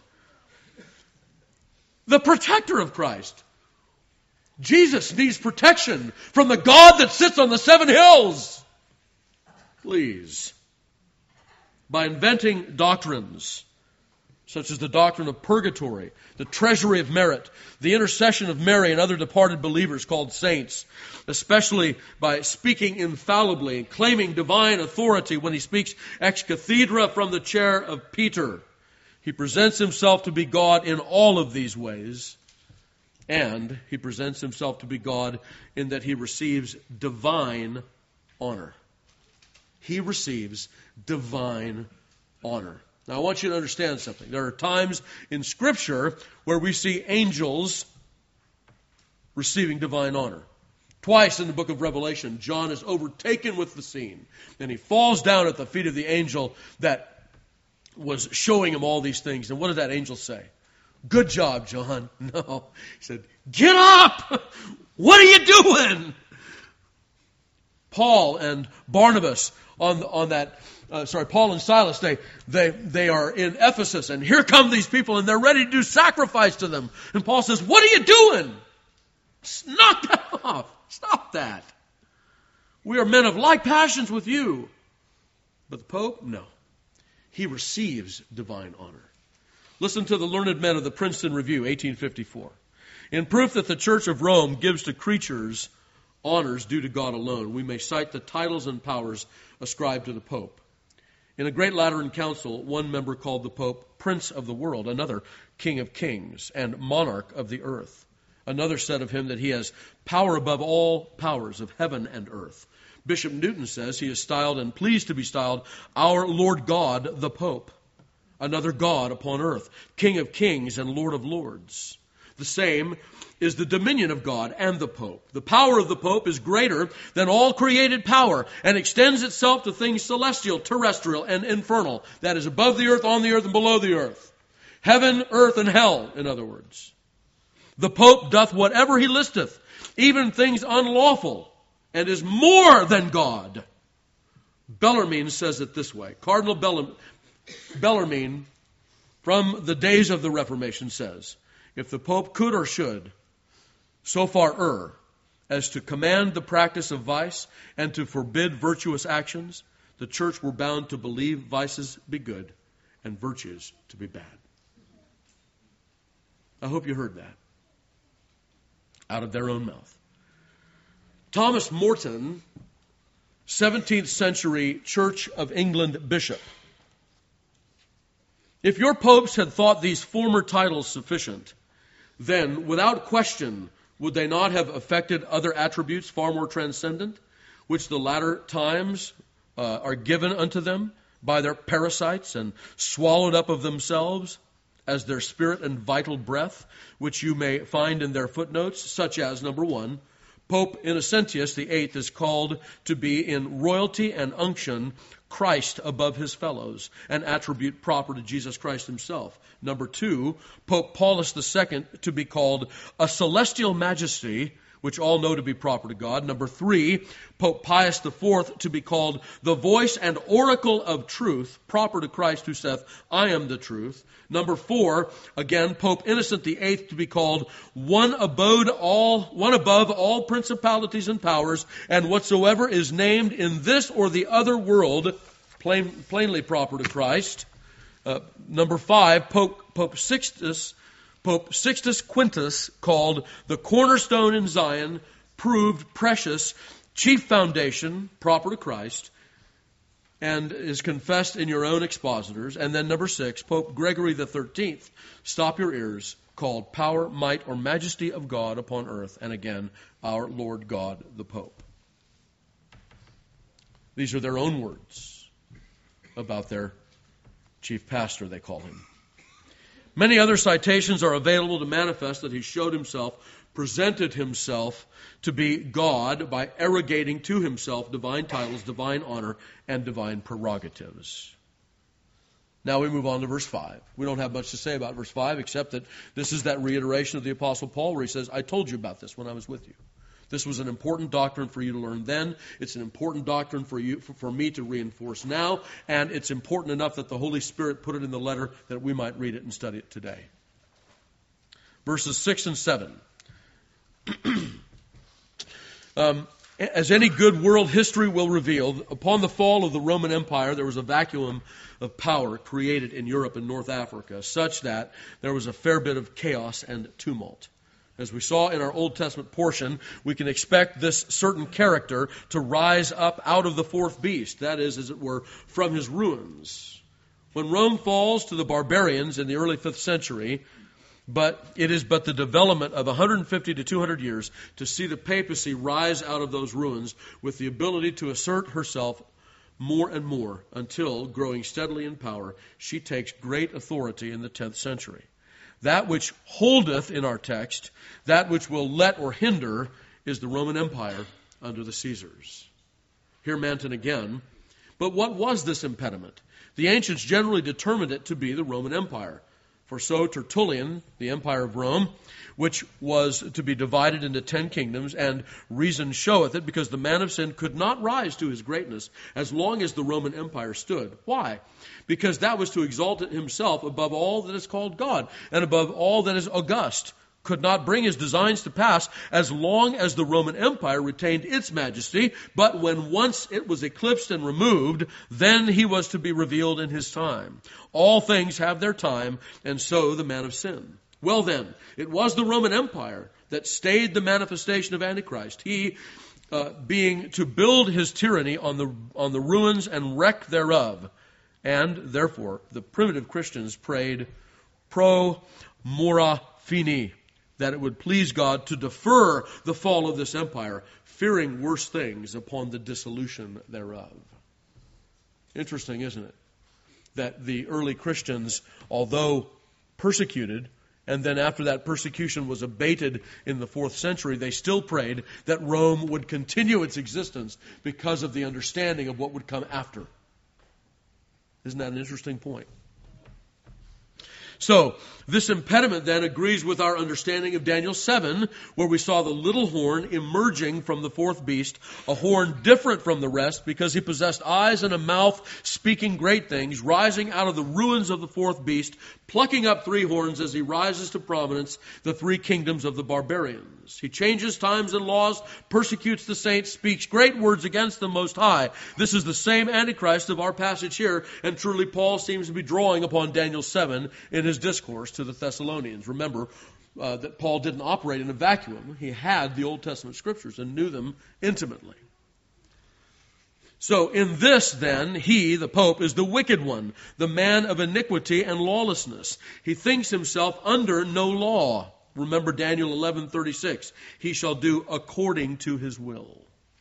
The protector of Christ. Jesus needs protection from the God that sits on the 7 hills. Please. By inventing doctrines, such as the doctrine of purgatory, the treasury of merit, the intercession of Mary and other departed believers called saints, especially by speaking infallibly and claiming divine authority when he speaks ex cathedra from the chair of Peter. He presents himself to be God in all of these ways, and he presents himself to be God in that he receives divine honor. He receives divine honor. Now, I want you to understand something. There are times in Scripture where we see angels receiving divine honor. Twice in the book of Revelation, John is overtaken with the scene, and he falls down at the feet of the angel that was showing him all these things. And what did that angel say? Good job, John. No. He said, get up! What are you doing? Paul and Barnabas Paul and Silas, they are in Ephesus, and here come these people, and they're ready to do sacrifice to them. And Paul says, what are you doing? Knock that off. Stop that. We are men of like passions with you. But the Pope, no. He receives divine honor. Listen to the learned men of the Princeton Review, 1854. In proof that the Church of Rome gives to creatures honors due to God alone, we may cite the titles and powers ascribed to the Pope. In a great Lateran Council, one member called the Pope Prince of the World, another King of Kings and Monarch of the Earth. Another said of him that he has power above all powers of heaven and earth. Bishop Newton says he is styled and pleased to be styled our Lord God, the Pope. Another God upon earth, King of Kings and Lord of Lords. The same is the dominion of God and the Pope. The power of the Pope is greater than all created power and extends itself to things celestial, terrestrial, and infernal. That is above the earth, on the earth, and below the earth. Heaven, earth, and hell, in other words. The Pope doth whatever he listeth, even things unlawful, and is more than God. Bellarmine says it this way. Cardinal Bellarmine, from the days of the Reformation, says, if the Pope could or should so far err as to command the practice of vice and to forbid virtuous actions, the church were bound to believe vices be good and virtues to be bad. I hope you heard that out of their own mouth. Thomas Morton, 17th century Church of England bishop. If your popes had thought these former titles sufficient, then, without question, would they not have affected other attributes far more transcendent, which the latter times are given unto them by their parasites and swallowed up of themselves as their spirit and vital breath, which you may find in their footnotes, such as, number 1, Pope Innocentius VIII is called to be in royalty and unction Christ above his fellows, an attribute proper to Jesus Christ himself. Number 2, Pope Paulus II to be called a celestial majesty, which all know to be proper to God. Number 3, Pope Pius IV to be called the voice and oracle of truth, proper to Christ who saith, I am the truth. Number 4, again, Pope Innocent VIII to be called one above all principalities and powers, and whatsoever is named in this or the other world, plainly proper to Christ. Number 5, Pope Sixtus Quintus, called the cornerstone in Zion, proved precious, chief foundation, proper to Christ, and is confessed in your own expositors. And then number 6, Pope Gregory XIII, stop your ears, called power, might, or majesty of God upon earth, and again, our Lord God the Pope. These are their own words about their chief pastor, they call him. Many other citations are available to manifest that he showed himself, presented himself to be God by arrogating to himself divine titles, divine honor, and divine prerogatives. Now we move on to verse 5. We don't have much to say about verse 5 except that this is that reiteration of the Apostle Paul where he says, I told you about this when I was with you. This was an important doctrine for you to learn then. It's an important doctrine for me to reinforce now. And it's important enough that the Holy Spirit put it in the letter that we might read it and study it today. Verses 6 and 7. As any good world history will reveal, upon the fall of the Roman Empire, there was a vacuum of power created in Europe and North Africa, such that there was a fair bit of chaos and tumult. As we saw in our Old Testament portion, we can expect this certain character to rise up out of the fourth beast, that is, as it were, from his ruins. When Rome falls to the barbarians in the early 5th century, but it is but the development of 150 to 200 years to see the papacy rise out of those ruins with the ability to assert herself more and more until, growing steadily in power, she takes great authority in the 10th century. That which holdeth in our text, that which will let or hinder, is the Roman Empire under the Caesars. Here Manton again. But what was this impediment? The ancients generally determined it to be the Roman Empire. For so Tertullian, the Empire of Rome, which was to be divided into 10 kingdoms, and reason showeth it, because the man of sin could not rise to his greatness as long as the Roman Empire stood. Why? Because that was to exalt himself above all that is called God, and above all that is august. Could not bring his designs to pass as long as the Roman Empire retained its majesty, but when once it was eclipsed and removed, then he was to be revealed in his time. All things have their time, and so the man of sin. Well then, it was the Roman Empire that stayed the manifestation of Antichrist. He, being to build his tyranny on the ruins and wreck thereof. And therefore, the primitive Christians prayed pro mora fini, that it would please God to defer the fall of this empire, fearing worse things upon the dissolution thereof. Interesting, isn't it? That the early Christians, although persecuted, and then after that persecution was abated in the 4th century, they still prayed that Rome would continue its existence because of the understanding of what would come after. Isn't that an interesting point? So, this impediment then agrees with our understanding of Daniel 7, where we saw the little horn emerging from the fourth beast, a horn different from the rest because he possessed eyes and a mouth speaking great things, rising out of the ruins of the fourth beast, plucking up three horns as he rises to prominence, the three kingdoms of the barbarians. He changes times and laws, persecutes the saints, speaks great words against the Most High. This is the same Antichrist of our passage here, and truly Paul seems to be drawing upon Daniel 7 in his discourse to the Thessalonians. Remember that Paul didn't operate in a vacuum. He had the Old Testament Scriptures and knew them intimately. So in this, then, he, the Pope, is the wicked one, the man of iniquity and lawlessness. He thinks himself under no law. Remember Daniel 11:36. He shall do according to his will.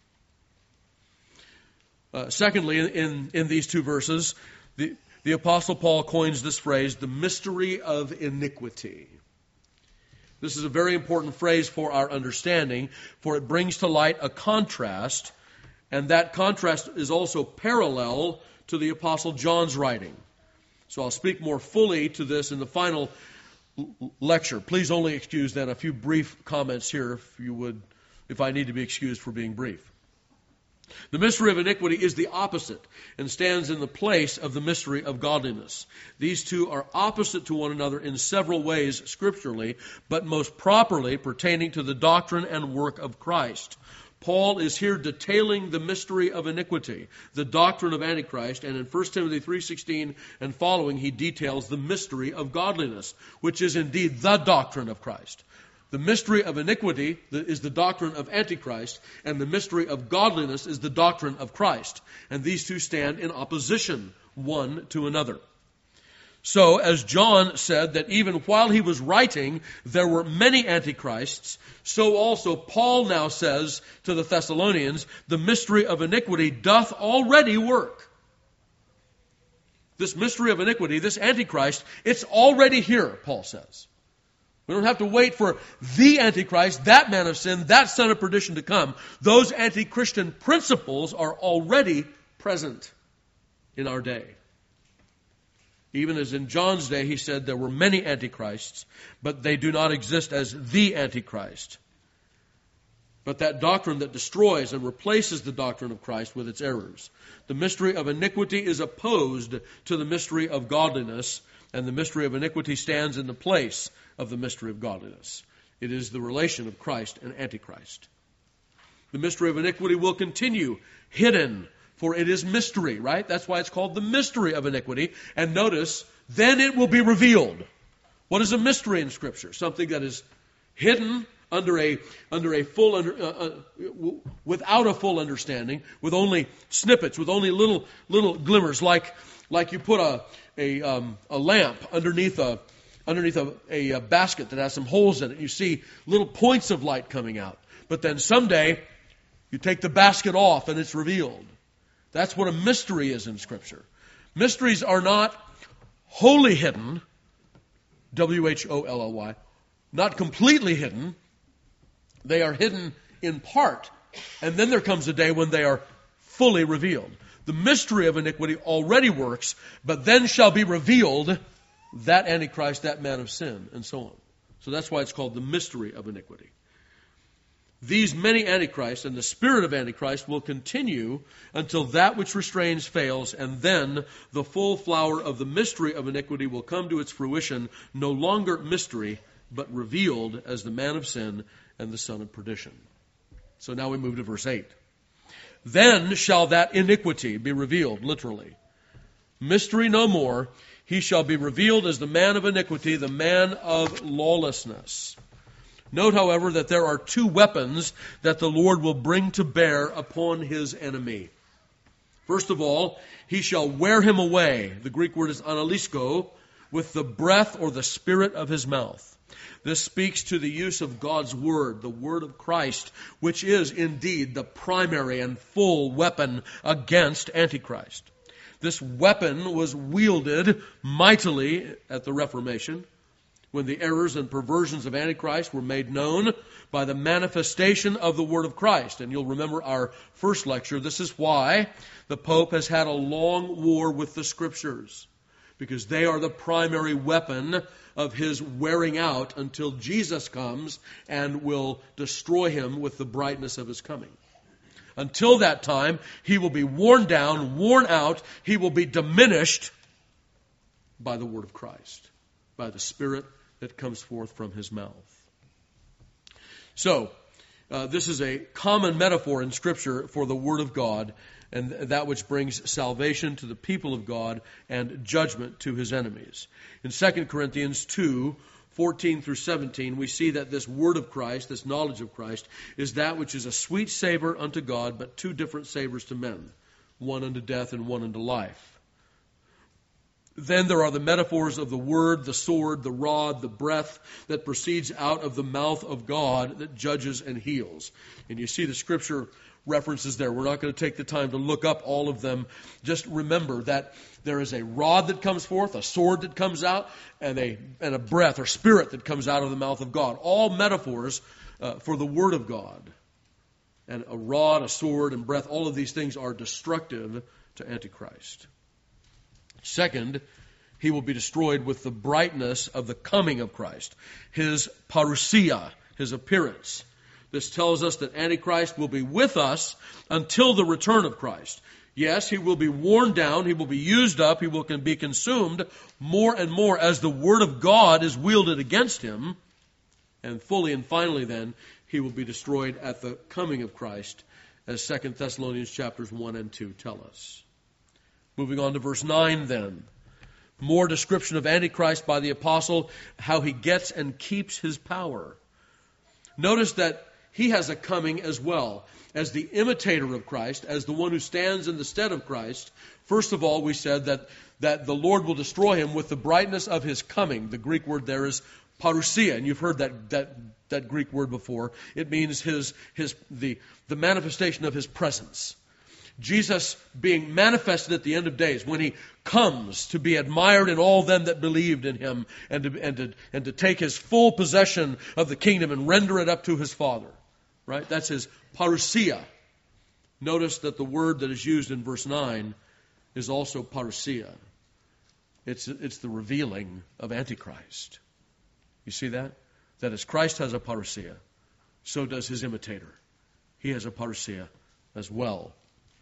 Secondly, in these two verses, the Apostle Paul coins this phrase, the mystery of iniquity. This is a very important phrase for our understanding, for it brings to light a contrast, and that contrast is also parallel to the Apostle John's writing. So I'll speak more fully to this in the final lecture. Please only excuse then a few brief comments here, if you would, if I need to be excused for being brief. The mystery of iniquity is the opposite and stands in the place of the mystery of godliness. These two are opposite to one another in several ways scripturally, but most properly pertaining to the doctrine and work of Christ. Paul is here detailing the mystery of iniquity, the doctrine of Antichrist, and in 1 Timothy 3:16 and following he details the mystery of godliness, which is indeed the doctrine of Christ. The mystery of iniquity is the doctrine of Antichrist, and the mystery of godliness is the doctrine of Christ. And these two stand in opposition one to another. So, as John said that even while he was writing, there were many antichrists, so also Paul now says to the Thessalonians, the mystery of iniquity doth already work. This mystery of iniquity, this antichrist, it's already here, Paul says. We don't have to wait for the Antichrist, that man of sin, that son of perdition to come. Those anti-Christian principles are already present in our day. Even as in John's day, he said there were many antichrists, but they do not exist as the Antichrist. But that doctrine that destroys and replaces the doctrine of Christ with its errors. The mystery of iniquity is opposed to the mystery of godliness, and the mystery of iniquity stands in the place of the mystery of godliness. It is the relation of Christ and Antichrist. The mystery of iniquity will continue hidden, for it is mystery, right? That's why it's called the mystery of iniquity. And notice, then it will be revealed. What is a mystery in Scripture? Something that is hidden under a full without a full understanding, with only snippets, with only little glimmers, like you put a lamp underneath a basket that has some holes in it. You see little points of light coming out. But then someday, you take the basket off and it's revealed. That's what a mystery is in Scripture. Mysteries are not wholly hidden, W-H-O-L-L-Y, not completely hidden. They are hidden in part. And then there comes a day when they are fully revealed. The mystery of iniquity already works, but then shall be revealed that Antichrist, that man of sin, and so on. So that's why it's called the mystery of iniquity. These many antichrists and the spirit of Antichrist will continue until that which restrains fails, and then the full flower of the mystery of iniquity will come to its fruition, no longer mystery, but revealed as the man of sin and the son of perdition. So now we move to verse 8. Then shall that iniquity be revealed, literally. Mystery no more. He shall be revealed as the man of iniquity, the man of lawlessness. Note, however, that there are two weapons that the Lord will bring to bear upon his enemy. First of all, he shall wear him away. The Greek word is analisko, with the breath or the spirit of his mouth. This speaks to the use of God's Word, the Word of Christ, which is indeed the primary and full weapon against Antichrist. This weapon was wielded mightily at the Reformation, when the errors and perversions of Antichrist were made known by the manifestation of the Word of Christ. And you'll remember our first lecture. This is why the Pope has had a long war with the Scriptures, because they are the primary weapon of his wearing out until Jesus comes and will destroy him with the brightness of his coming. Until that time, he will be worn down, worn out. He will be diminished by the word of Christ, by the Spirit that comes forth from his mouth. So, this is a common metaphor in Scripture for the Word of God, and that which brings salvation to the people of God and judgment to his enemies. In 2 Corinthians 2:14 through 17, we see that this word of Christ, this knowledge of Christ, is that which is a sweet savor unto God, but two different savors to men, one unto death and one unto life. Then there are the metaphors of the word, the sword, the rod, the breath that proceeds out of the mouth of God that judges and heals. And you see the Scripture references there. We're not going to take the time to look up all of them. Just remember that there is a rod that comes forth, a sword that comes out, and a breath or spirit that comes out of the mouth of God. All metaphors for the Word of God. And a rod, a sword, and breath, all of these things are destructive to Antichrist. Second, he will be destroyed with the brightness of the coming of Christ, his parousia, his appearance. This tells us that Antichrist will be with us until the return of Christ. Yes, he will be worn down, he will be used up, he will be consumed more and more as the Word of God is wielded against him. And fully and finally then, he will be destroyed at the coming of Christ, as 2 Thessalonians chapters 1 and 2 tell us. Moving on to verse 9 then. More description of Antichrist by the apostle, how he gets and keeps his power. Notice that he has a coming as well. As the imitator of Christ, as the one who stands in the stead of Christ, first of all we said that the Lord will destroy him with the brightness of his coming. The Greek word there is parousia, and you've heard that Greek word before. It means the manifestation of his presence. Jesus being manifested at the end of days, when he comes to be admired in all them that believed in him, and to take his full possession of the kingdom and render it up to his Father. Right? That's his parousia. Notice that the word that is used in verse 9 is also parousia. It's the revealing of Antichrist. You see that? That as Christ has a parousia, so does his imitator. He has a parousia as well.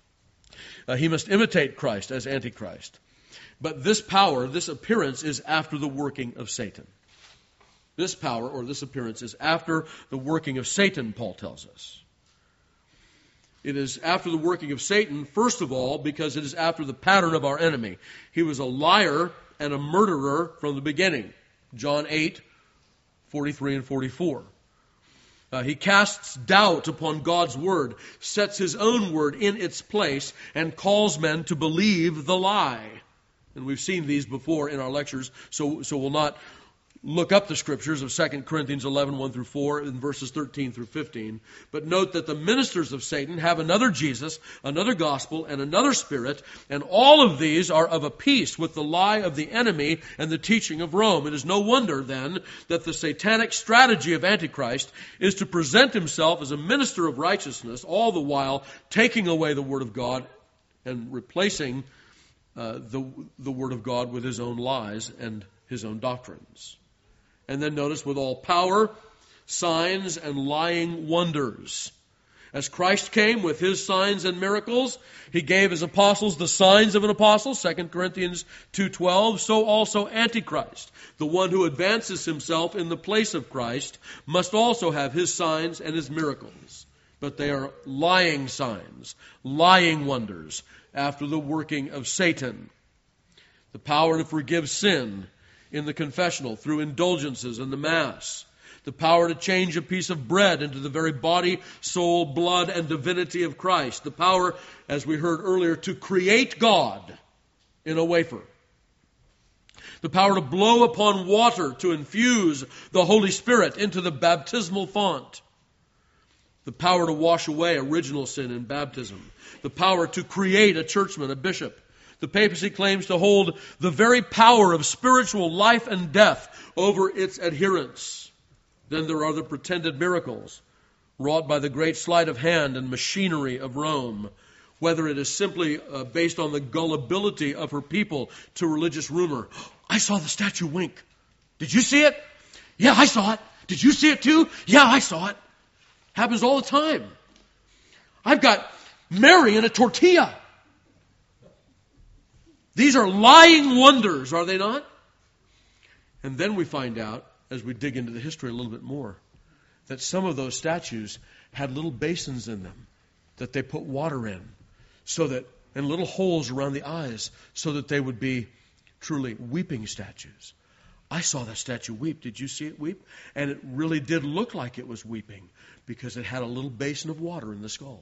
He must imitate Christ as Antichrist. But this power, this appearance, is after the working of Satan. This power or this appearance is after the working of Satan, Paul tells us. It is after the working of Satan, first of all, because it is after the pattern of our enemy. He was a liar and a murderer from the beginning. John 8:43 and 44. He casts doubt upon God's word, sets his own word in its place, and calls men to believe the lie. And we've seen these before in our lectures, so we'll not look up the scriptures of 2 Corinthians 11, 1 through 4, and verses 13 through 15. But note that the ministers of Satan have another Jesus, another gospel, and another spirit, and all of these are of a piece with the lie of the enemy and the teaching of Rome. It is no wonder, then, that the satanic strategy of Antichrist is to present himself as a minister of righteousness, all the while taking away the Word of God and replacing the Word of God with his own lies and his own doctrines. And then notice, with all power, signs, and lying wonders. As Christ came with his signs and miracles, he gave his apostles the signs of an apostle, 2 Corinthians 2:12. So also Antichrist, the one who advances himself in the place of Christ, must also have his signs and his miracles. But they are lying signs, lying wonders, after the working of Satan. The power to forgive sin in the confessional through indulgences and the Mass. The power to change a piece of bread into the very body, soul, blood, and divinity of Christ. The power, as we heard earlier, to create God in a wafer. The power to blow upon water to infuse the Holy Spirit into the baptismal font. The power to wash away original sin in baptism. The power to create a churchman, a bishop. The papacy claims to hold the very power of spiritual life and death over its adherents. Then there are the pretended miracles wrought by the great sleight of hand and machinery of Rome, whether it is simply based on the gullibility of her people to religious rumor. I saw the statue wink. Did you see it? Yeah, I saw it. Did you see it too? Yeah, I saw it. Happens all the time. I've got Mary in a tortilla. These are lying wonders, are they not? And then we find out, as we dig into the history a little bit more, that some of those statues had little basins in them that they put water in, and little holes around the eyes, so that they would be truly weeping statues. I saw that statue weep. Did you see it weep? And it really did look like it was weeping, because it had a little basin of water in the skull.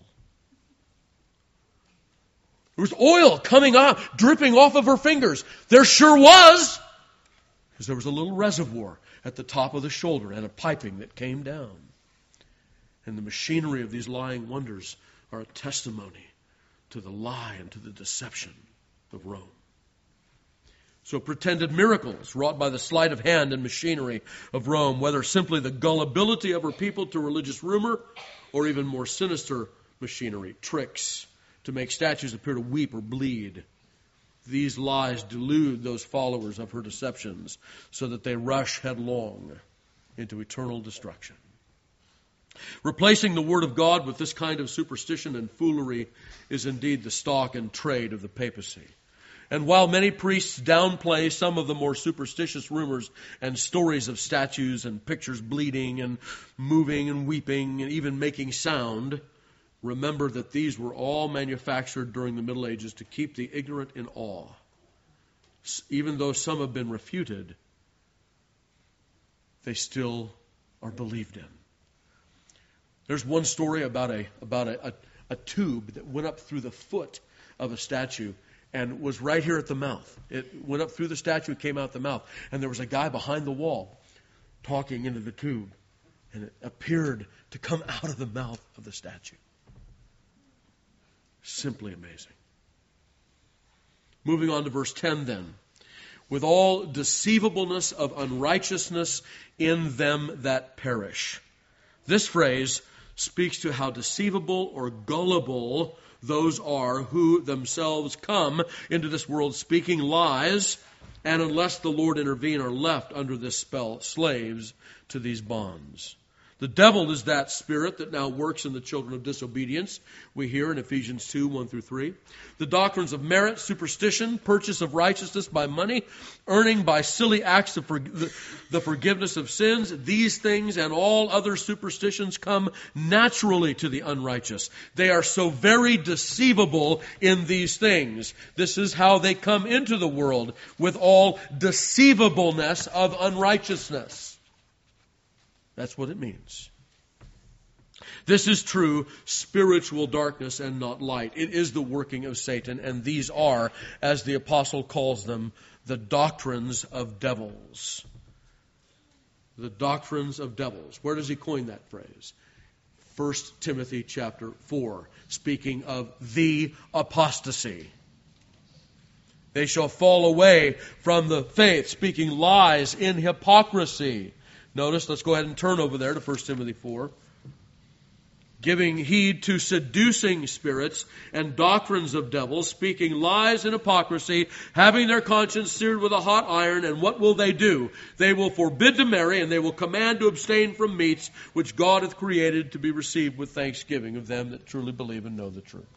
There was oil coming out, dripping off of her fingers. There sure was, because there was a little reservoir at the top of the shoulder and a piping that came down. And the machinery of these lying wonders are a testimony to the lie and to the deception of Rome. So pretended miracles wrought by the sleight of hand and machinery of Rome, whether simply the gullibility of her people to religious rumor, or even more sinister machinery, tricks, to make statues appear to weep or bleed. These lies delude those followers of her deceptions so that they rush headlong into eternal destruction. Replacing the Word of God with this kind of superstition and foolery is indeed the stock and trade of the papacy. And while many priests downplay some of the more superstitious rumors and stories of statues and pictures bleeding and moving and weeping and even making sound, remember that these were all manufactured during the Middle Ages to keep the ignorant in awe. Even though some have been refuted, they still are believed in. There's one story about a tube that went up through the foot of a statue and was right here at the mouth. It went up through the statue, came out the mouth, and there was a guy behind the wall talking into the tube, and it appeared to come out of the mouth of the statue. Simply amazing. Moving on to verse 10 then. With all deceivableness of unrighteousness in them that perish. This phrase speaks to how deceivable or gullible those are who themselves come into this world speaking lies, and unless the Lord intervene, are left under this spell, slaves to these bonds. The devil is that spirit that now works in the children of disobedience. We hear in Ephesians 2, 1 through 3. The doctrines of merit, superstition, purchase of righteousness by money, earning by silly acts of the forgiveness of sins, these things and all other superstitions come naturally to the unrighteous. They are so very deceivable in these things. This is how they come into the world, with all deceivableness of unrighteousness. That's what it means. This is true spiritual darkness and not light. It is the working of Satan, and these are, as the apostle calls them, the doctrines of devils. The doctrines of devils. Where does he coin that phrase? 1 Timothy chapter 4, speaking of the apostasy. They shall fall away from the faith, speaking lies in hypocrisy. Notice, let's go ahead and turn over there to 1 Timothy 4. Giving heed to seducing spirits and doctrines of devils, speaking lies and hypocrisy, having their conscience seared with a hot iron. And what will they do? They will forbid to marry, and they will command to abstain from meats which God hath created to be received with thanksgiving of them that truly believe and know the truth.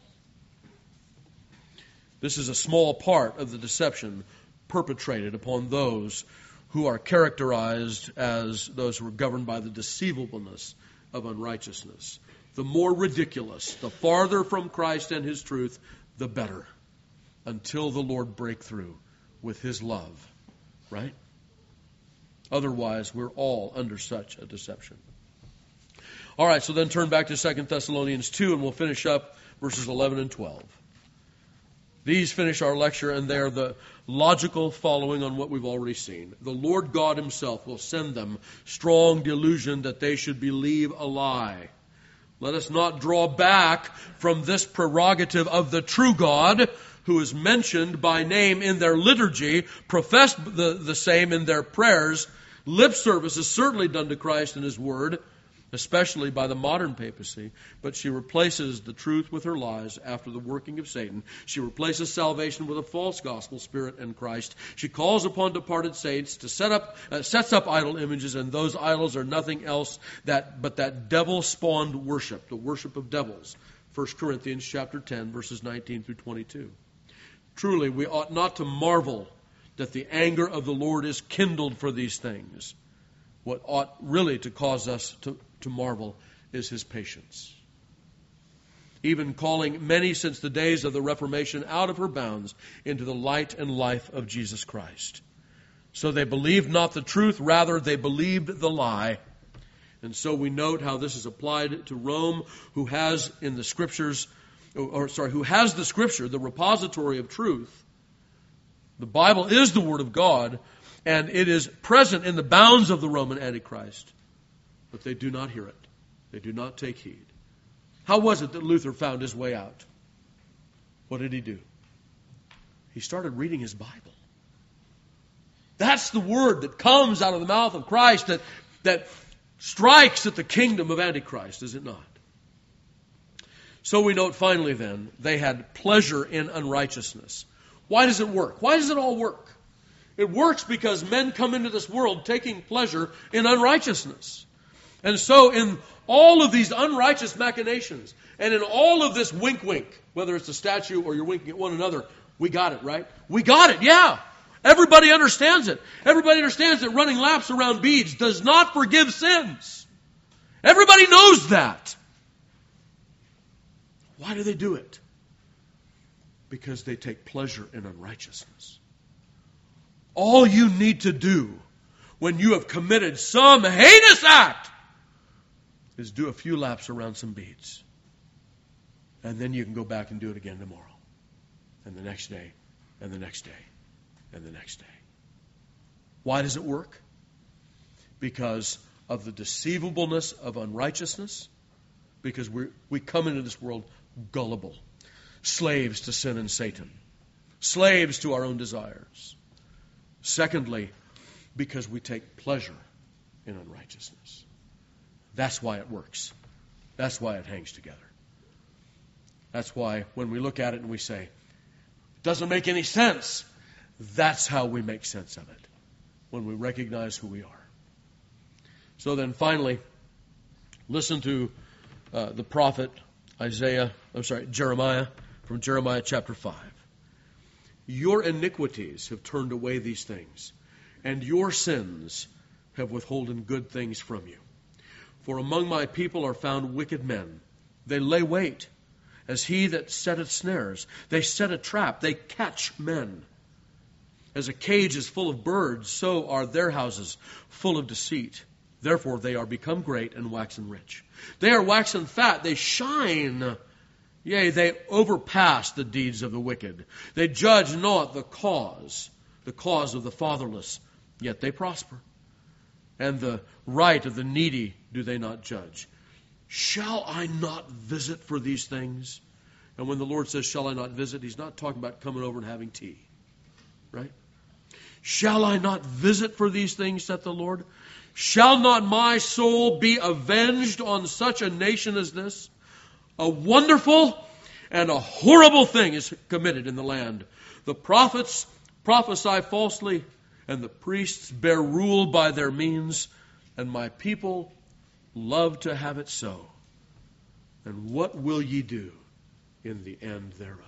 This is a small part of the deception perpetrated upon those who are characterized as those who are governed by the deceivableness of unrighteousness. The more ridiculous, the farther from Christ and His truth, the better, until the Lord break through with His love, right? Otherwise, we're all under such a deception. All right, so then turn back to 2 Thessalonians 2, and we'll finish up verses 11 and 12. These finish our lecture, and they are the logical following on what we've already seen. The Lord God Himself will send them strong delusion that they should believe a lie. Let us not draw back from this prerogative of the true God, who is mentioned by name in their liturgy, professed the same in their prayers. Lip service is certainly done to Christ and His Word, especially by the modern papacy, but she replaces the truth with her lies after the working of Satan. She replaces salvation with a false gospel, Spirit and Christ. She calls upon departed saints to sets up idol images, and those idols are nothing else but that devil-spawned worship, the worship of devils. 1 Corinthians chapter 10, verses 19 through 22. Truly, we ought not to marvel that the anger of the Lord is kindled for these things. What ought really to cause us to marvel is his patience. Even calling many since the days of the Reformation out of her bounds into the light and life of Jesus Christ. So they believed not the truth, rather they believed the lie. And so we note how this is applied to Rome, who has in the Scriptures, who has the Scripture, the repository of truth. The Bible is the Word of God, and it is present in the bounds of the Roman Antichrist. But they do not hear it. They do not take heed. How was it that Luther found his way out? What did he do? He started reading his Bible. That's the word that comes out of the mouth of Christ that strikes at the kingdom of Antichrist, is it not? So we note finally then, they had pleasure in unrighteousness. Why does it work? Why does it all work? It works because men come into this world taking pleasure in unrighteousness. And so in all of these unrighteous machinations, and in all of this wink-wink, whether it's a statue or you're winking at one another, we got it, right? We got it, yeah. Everybody understands it. Everybody understands that running laps around beads does not forgive sins. Everybody knows that. Why do they do it? Because they take pleasure in unrighteousness. All you need to do when you have committed some heinous act is do a few laps around some beads. And then you can go back and do it again tomorrow. And the next day, and the next day, and the next day. Why does it work? Because of the deceivableness of unrighteousness. Because we come into this world gullible. Slaves to sin and Satan. Slaves to our own desires. Secondly, because we take pleasure in unrighteousness. That's why it works. That's why it hangs together. That's why when we look at it and we say, it doesn't make any sense, that's how we make sense of it. When we recognize who we are. So then finally, listen to the prophet Jeremiah, from Jeremiah chapter 5. Your iniquities have turned away these things, and your sins have withholden good things from you. For among my people are found wicked men. They lay wait, as he that setteth snares. They set a trap, they catch men. As a cage is full of birds, so are their houses full of deceit. Therefore they are become great and waxen rich. They are waxen fat, they shine. Yea, they overpass the deeds of the wicked. They judge not the cause of the fatherless, yet they prosper. And the right of the needy do they not judge. Shall I not visit for these things? And when the Lord says, shall I not visit, he's not talking about coming over and having tea. Right? Shall I not visit for these things, saith the Lord? Shall not my soul be avenged on such a nation as this? A wonderful and a horrible thing is committed in the land. The prophets prophesy falsely, and the priests bear rule by their means, and my people love to have it so. And what will ye do in the end thereof?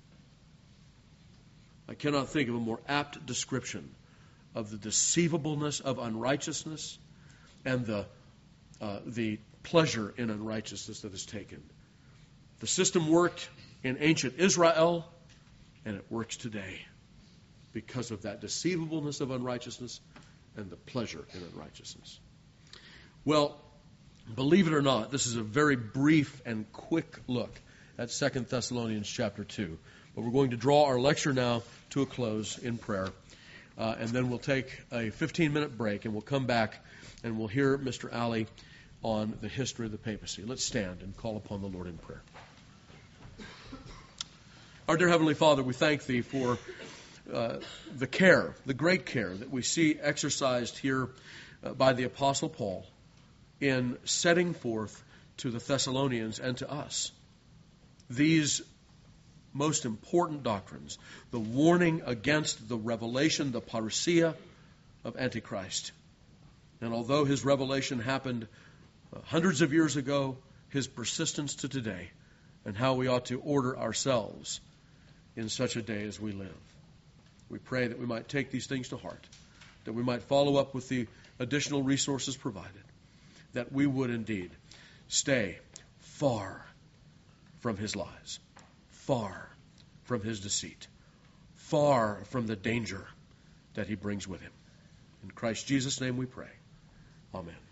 I cannot think of a more apt description of the deceivableness of unrighteousness and the pleasure in unrighteousness that is taken. The system worked in ancient Israel, and it works today because of that deceivableness of unrighteousness and the pleasure in unrighteousness. Well, believe it or not, this is a very brief and quick look at 2 Thessalonians chapter 2. But we're going to draw our lecture now to a close in prayer. And then we'll take a 15-minute break, and we'll come back and we'll hear Mr. Alley on the history of the papacy. Let's stand and call upon the Lord in prayer. Our dear Heavenly Father, we thank Thee for the care, the great care that we see exercised here by the Apostle Paul in setting forth to the Thessalonians and to us these most important doctrines, the warning against the revelation, the parousia of Antichrist. And although his revelation happened hundreds of years ago, his persistence to today, and how we ought to order ourselves in such a day as we live. We pray that we might take these things to heart, that we might follow up with the additional resources provided, that we would indeed stay far from his lies, far from his deceit, far from the danger that he brings with him. In Christ Jesus' name we pray. Amen.